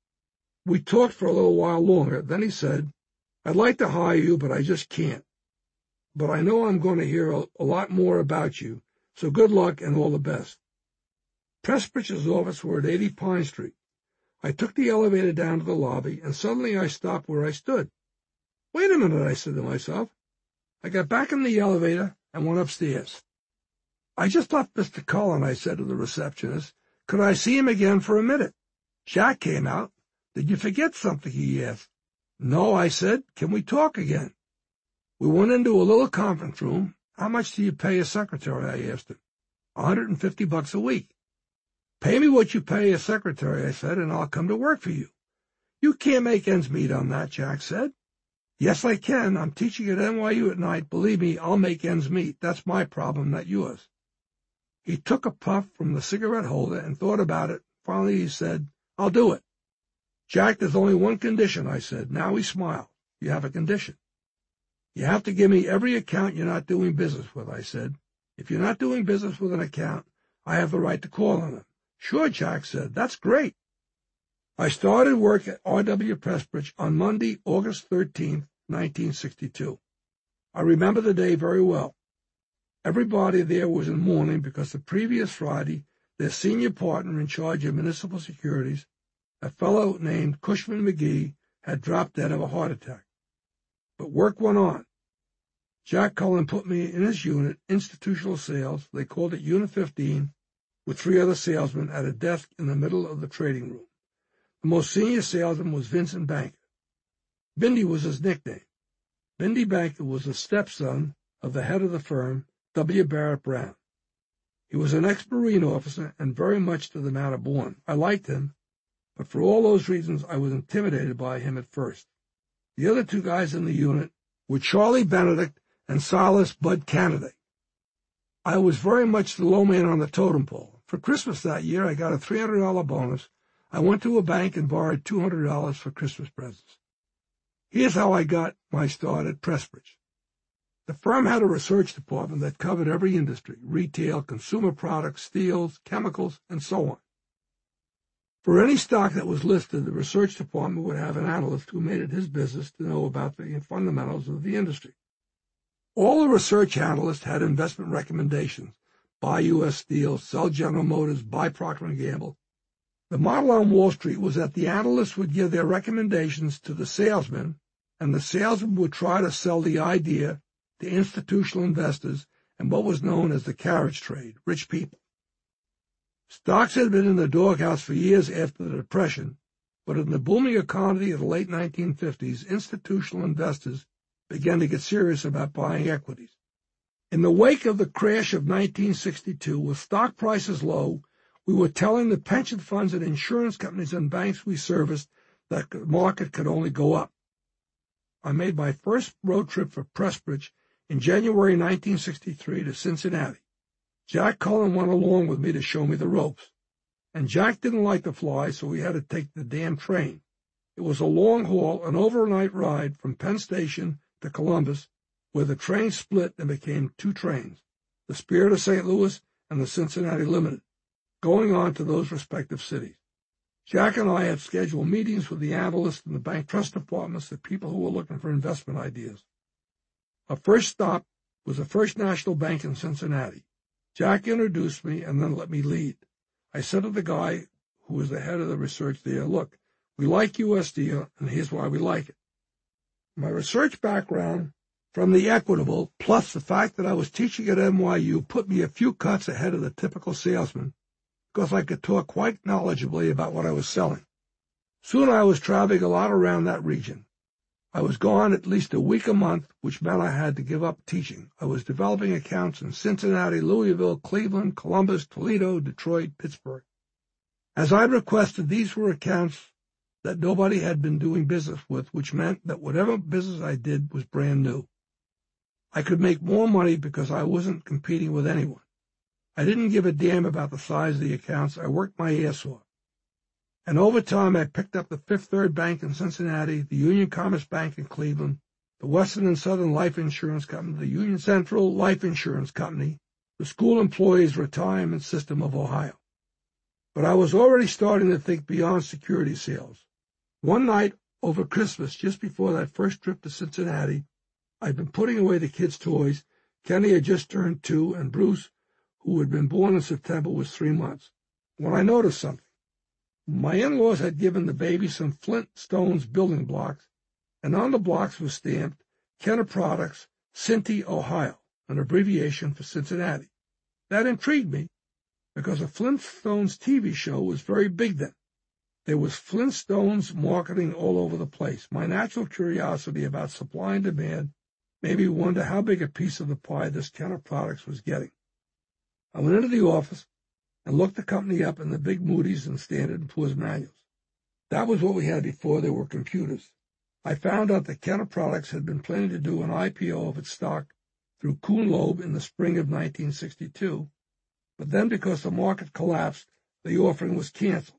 We talked for a little while longer. Then he said, "I'd like to hire you, but I just can't. But I know I'm going to hear a, a lot more about you, so good luck and all the best." Pressbridge's office were at eighty Pine Street. I took the elevator down to the lobby, and suddenly I stopped where I stood. "Wait a minute," I said to myself. I got back in the elevator and went upstairs. "I just left Mister Cullen," I said to the receptionist. "Could I see him again for a minute?" Jack came out. "Did you forget something?" he asked. "No," I said. "Can we talk again?" We went into a little conference room. "How much do you pay a secretary?" I asked him. A hundred and fifty bucks a week." "Pay me what you pay a secretary," I said, "and I'll come to work for you." "You can't make ends meet on that," Jack said. "Yes, I can. I'm teaching at N Y U at night. Believe me, I'll make ends meet. That's my problem, not yours." He took a puff from the cigarette holder and thought about it. Finally, he said, "I'll do it." "Jack, there's only one condition," I said. Now he smiled. "You have a condition." "You have to give me every account you're not doing business with," I said. "If you're not doing business with an account, I have the right to call on them." "Sure," Jack said. "That's great." I started work at R W Pressbridge on Monday, August thirteenth, nineteen sixty-two. I remember the day very well. Everybody there was in mourning because the previous Friday, their senior partner in charge of municipal securities, a fellow named Cushman McGee, had dropped dead of a heart attack. But work went on. Jack Cullen put me in his unit, institutional sales, they called it Unit fifteen, with three other salesmen at a desk in the middle of the trading room. The most senior salesman was Vincent Banker. Bindi was his nickname. Bindi Banker was the stepson of the head of the firm, W. Barrett Brown. He was an ex-Marine officer and very much to the manner born. I liked him, but for all those reasons I was intimidated by him at first. The other two guys in the unit were Charlie Benedict and Silas Bud Canada. I was very much the low man on the totem pole. For Christmas that year, I got a three hundred dollars bonus. I went to a bank and borrowed two hundred dollars for Christmas presents. Here's how I got my start at Pressbridge. The firm had a research department that covered every industry, retail, consumer products, steels, chemicals, and so on. For any stock that was listed, the research department would have an analyst who made it his business to know about the fundamentals of the industry. All the research analysts had investment recommendations: buy U S Steel, sell General Motors, buy Procter and Gamble. The model on Wall Street was that the analysts would give their recommendations to the salesman, and the salesman would try to sell the idea to institutional investors and what was known as the carriage trade, rich people. Stocks had been in the doghouse for years after the Depression, but in the booming economy of the late nineteen fifties, institutional investors began to get serious about buying equities. In the wake of the crash of nineteen sixty-two, with stock prices low, we were telling the pension funds and insurance companies and banks we serviced that the market could only go up. I made my first road trip for Pressbridge in January nineteen sixty-three to Cincinnati. Jack Cullen went along with me to show me the ropes. And Jack didn't like to fly, so we had to take the damn train. It was a long haul, an overnight ride from Penn Station to Columbus, where the train split and became two trains, the Spirit of Saint Louis and the Cincinnati Limited, going on to those respective cities. Jack and I had scheduled meetings with the analysts and the bank trust departments, the people who were looking for investment ideas. Our first stop was the First National Bank in Cincinnati. Jack introduced me and then let me lead. I said to the guy who was the head of the research there, "Look, we like U S Steel, and here's why we like it. My research background from the Equitable, plus the fact that I was teaching at N Y U, put me a few cuts ahead of the typical salesman, because I could talk quite knowledgeably about what I was selling. Soon I was traveling a lot around that region. I was gone at least a week a month, which meant I had to give up teaching. I was developing accounts in Cincinnati, Louisville, Cleveland, Columbus, Toledo, Detroit, Pittsburgh. As I'd requested, these were accounts that nobody had been doing business with, which meant that whatever business I did was brand new. I could make more money because I wasn't competing with anyone. I didn't give a damn about the size of the accounts. I worked my ass off. And over time, I picked up the Fifth Third Bank in Cincinnati, the Union Commerce Bank in Cleveland, the Western and Southern Life Insurance Company, the Union Central Life Insurance Company, the School Employees Retirement System of Ohio. But I was already starting to think beyond security sales. One night over Christmas, just before that first trip to Cincinnati, I'd been putting away the kids' toys. Kenny had just turned two, and Bruce, who had been born in September, was three months, when I noticed something. My in-laws had given the baby some Flintstones building blocks, and on the blocks was stamped Kenner Products, Cincy, Ohio, an abbreviation for Cincinnati. That intrigued me, because a Flintstones T V show was very big then. There was Flintstones marketing all over the place. My natural curiosity about supply and demand made me wonder how big a piece of the pie this Kenner Products was getting. I went into the office and looked the company up in the big Moody's and Standard and Poor's manuals. That was what we had before there were computers. I found out that Kenner Products had been planning to do an I P O of its stock through Kuhn Loeb in the spring of nineteen sixty-two, but then because the market collapsed, the offering was canceled.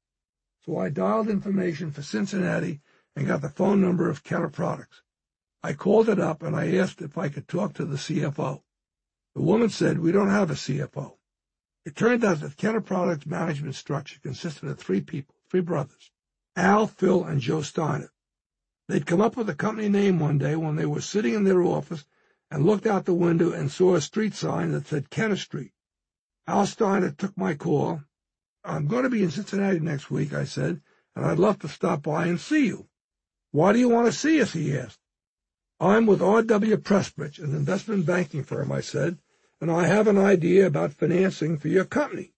So I dialed information for Cincinnati and got the phone number of Kenner Products. I called it up and I asked if I could talk to the C F O. The woman said, "We don't have a C F O." It turned out that Kenner Products management structure consisted of three people, three brothers, Al, Phil, and Joe Steiner. They'd come up with a company name one day when they were sitting in their office and looked out the window and saw a street sign that said Kenner Street. Al Steiner took my call. "I'm going to be in Cincinnati next week," I said, "and I'd love to stop by and see you." "Why do you want to see us?" he asked. "I'm with R W Pressbridge, an investment banking firm," I said, "and I have an idea about financing for your company."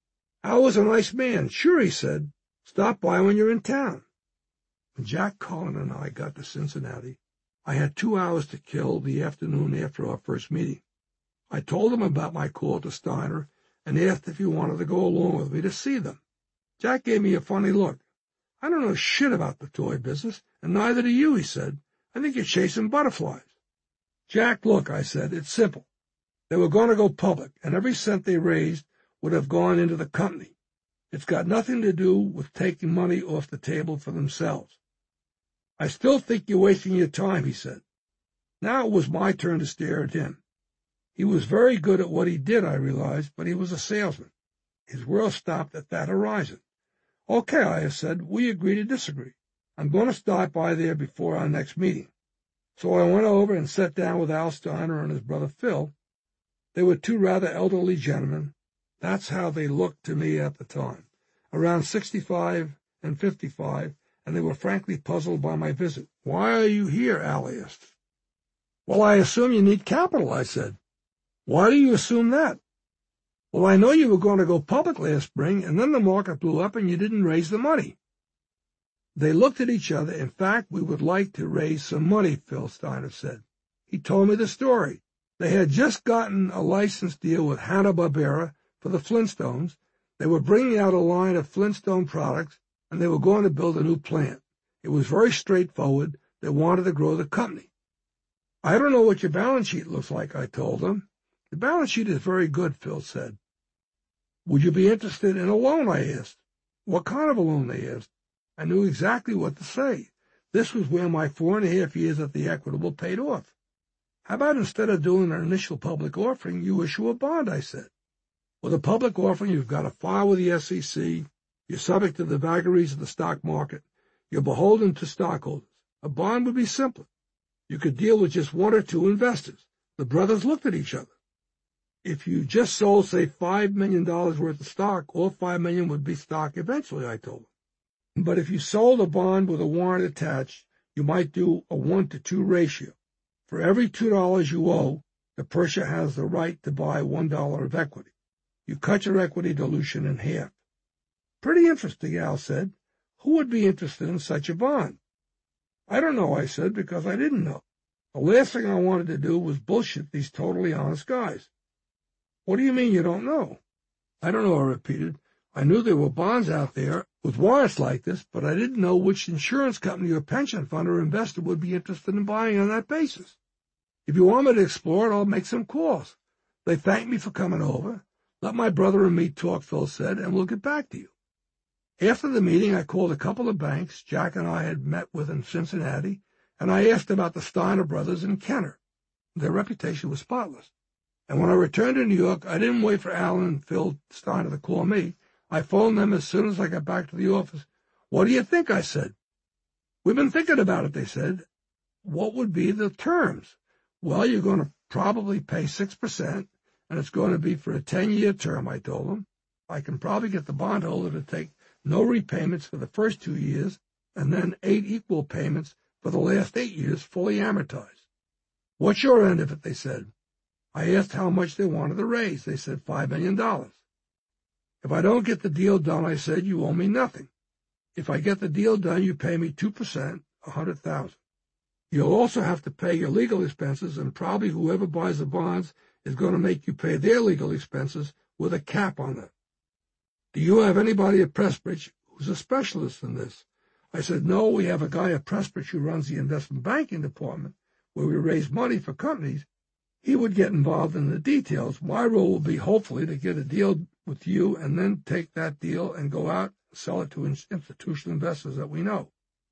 Al was a nice man. "Sure," he said. "Stop by when you're in town." When Jack Cullen and I got to Cincinnati, I had two hours to kill the afternoon after our first meeting. I told him about my call to Steiner and asked if he wanted to go along with me to see them. Jack gave me a funny look. "I don't know shit about the toy business, and neither do you," he said. "I think you're chasing butterflies." "Jack, look," I said, "it's simple. They were going to go public, and every cent they raised would have gone into the company. It's got nothing to do with taking money off the table for themselves." "I still think you're wasting your time," he said. Now it was my turn to stare at him. He was very good at what he did, I realized, but he was a salesman. His world stopped at that horizon. "Okay," I said, "we agree to disagree. I'm going to stop by there before our next meeting." So I went over and sat down with Al Steiner and his brother Phil. They were two rather elderly gentlemen. That's how they looked to me at the time, around sixty-five and fifty-five, and they were frankly puzzled by my visit. "Why are you here?" Al asked. "Well, I assume you need capital," I said. "Why do you assume that?" "Well, I know you were going to go public last spring, and then the market blew up and you didn't raise the money." They looked at each other. "In fact, we would like to raise some money," Phil Steiner said. He told me the story. They had just gotten a license deal with Hanna-Barbera for the Flintstones. They were bringing out a line of Flintstone products, and they were going to build a new plant. It was very straightforward. They wanted to grow the company. "I don't know what your balance sheet looks like," I told them. "The balance sheet is very good," Phil said. "Would you be interested in a loan?" I asked. "What kind of a loan?" they asked. I knew exactly what to say. This was where my four and a half years at the Equitable paid off. "How about instead of doing an initial public offering, you issue a bond?" I said. "With a public offering, you've got to file with the S E C. You're subject to the vagaries of the stock market. You're beholden to stockholders. A bond would be simpler. You could deal with just one or two investors." The brothers looked at each other. "If you just sold, say, five million dollars worth of stock, all five million dollars would be stock eventually," I told them. "But if you sold a bond with a warrant attached, you might do a one to two ratio. For every two dollars you owe, the purchaser has the right to buy one dollar of equity. You cut your equity dilution in half. Pretty interesting, Al said. Who would be interested in such a bond? I don't know, I said, because I didn't know. The last thing I wanted to do was bullshit these totally honest guys. What do you mean you don't know? I don't know, I repeated. I knew there were bonds out there with warrants like this, but I didn't know which insurance company or pension fund or investor would be interested in buying on that basis. If you want me to explore it, I'll make some calls. They thanked me for coming over. Let my brother and me talk, Phil said, and we'll get back to you. After the meeting, I called a couple of banks Jack and I had met with in Cincinnati, and I asked about the Steiner brothers in Kenner. Their reputation was spotless. And when I returned to New York, I didn't wait for Alan and Phil Steiner to call me. I phoned them as soon as I got back to the office. What do you think? I said. We've been thinking about it, they said. What would be the terms? Well, you're going to probably pay six percent, and it's going to be for a ten-year term, I told them. I can probably get the bondholder to take no repayments for the first two years and then eight equal payments for the last eight years fully amortized. What's your end of it, they said. I asked how much they wanted to raise. They said five million dollars. If I don't get the deal done, I said, you owe me nothing. If I get the deal done, you pay me two percent, one hundred thousand dollars. You'll also have to pay your legal expenses, and probably whoever buys the bonds is going to make you pay their legal expenses with a cap on them. Do you have anybody at Pressbridge who's a specialist in this? I said, no, we have a guy at Pressbridge who runs the investment banking department where we raise money for companies. He would get involved in the details. My role will be hopefully to get a deal with you and then take that deal and go out and sell it to institutional investors that we know.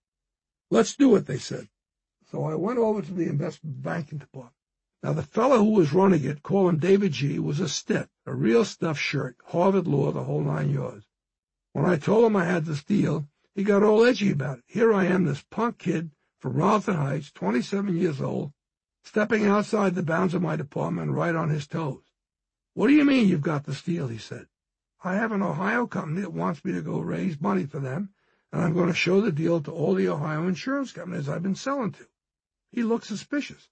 Let's do it, they said. So I went over to the investment banking department. Now, the fellow who was running it, call him David G., was a stiff, a real stuff shirt, Harvard Law, the whole nine yards. When I told him I had this deal, he got all edgy about it. Here I am, this punk kid from Rockland Heights, twenty-seven years old, stepping outside the bounds of my department right on his toes. What do you mean you've got this deal, he said. I have an Ohio company that wants me to go raise money for them, and I'm going to show the deal to all the Ohio insurance companies I've been selling to. He looked suspicious.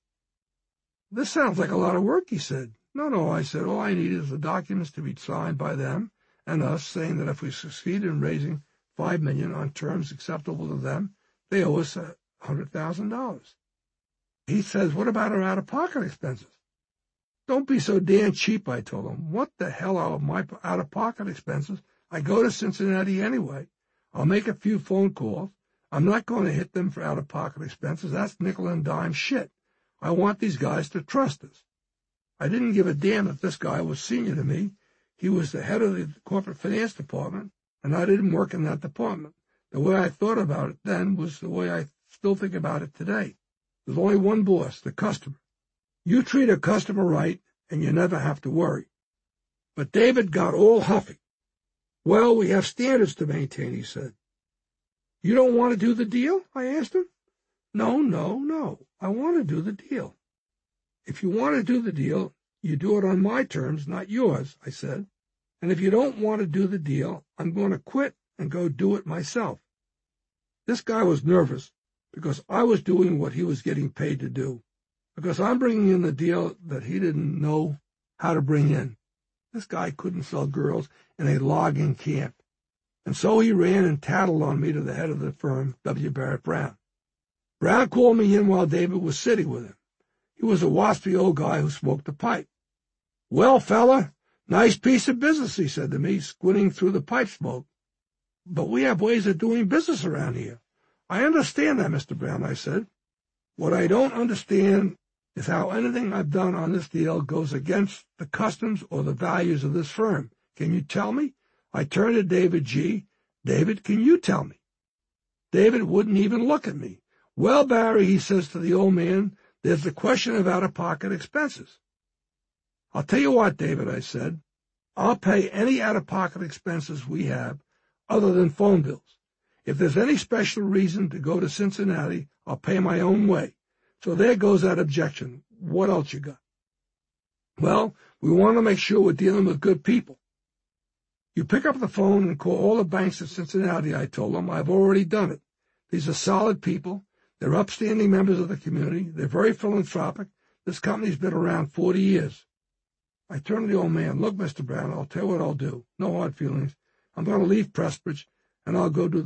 This sounds like a lot of work, he said. No, no, I said, all I need is the documents to be signed by them and us saying that if we succeed in raising five million dollars on terms acceptable to them, they owe us one hundred thousand dollars. He says, what about our out-of-pocket expenses? Don't be so damn cheap, I told him. What the hell are my out-of-pocket expenses? I go to Cincinnati anyway. I'll make a few phone calls. I'm not going to hit them for out-of-pocket expenses. That's nickel and dime shit. I want these guys to trust us. I didn't give a damn if this guy was senior to me. He was the head of the corporate finance department, and I didn't work in that department. The way I thought about it then was the way I still think about it today. There's only one boss, the customer. You treat a customer right, and you never have to worry. But David got all huffy. Well, we have standards to maintain, he said. You don't want to do the deal? I asked him. No, no, no. I want to do the deal. If you want to do the deal, you do it on my terms, not yours, I said. And if you don't want to do the deal, I'm going to quit and go do it myself. This guy was nervous because I was doing what he was getting paid to do, because I'm bringing in the deal that he didn't know how to bring in. This guy couldn't sell girls in a logging camp. And so he ran and tattled on me to the head of the firm, W. Barrett Brown. Brown called me in while David was sitting with him. He was a waspy old guy who smoked a pipe. Well, fella, nice piece of business, he said to me, squinting through the pipe smoke. But we have ways of doing business around here. I understand that, Mister Brown, I said. What I don't understand is how anything I've done on this deal goes against the customs or the values of this firm. Can you tell me? I turned to David G. David, can you tell me? David wouldn't even look at me. Well, Barry, he says to the old man, there's the question of out-of-pocket expenses. I'll tell you what, David, I said. I'll pay any out-of-pocket expenses we have other than phone bills. If there's any special reason to go to Cincinnati, I'll pay my own way. So there goes that objection. What else you got? Well, we want to make sure we're dealing with good people. You pick up the phone and call all the banks in Cincinnati, I told them. I've already done it. These are solid people. They're upstanding members of the community. They're very philanthropic. This company's been around forty years. I turned to the old man. Look, Mister Brown, I'll tell you what I'll do. No hard feelings. I'm going to leave Prestbridge, and I'll go do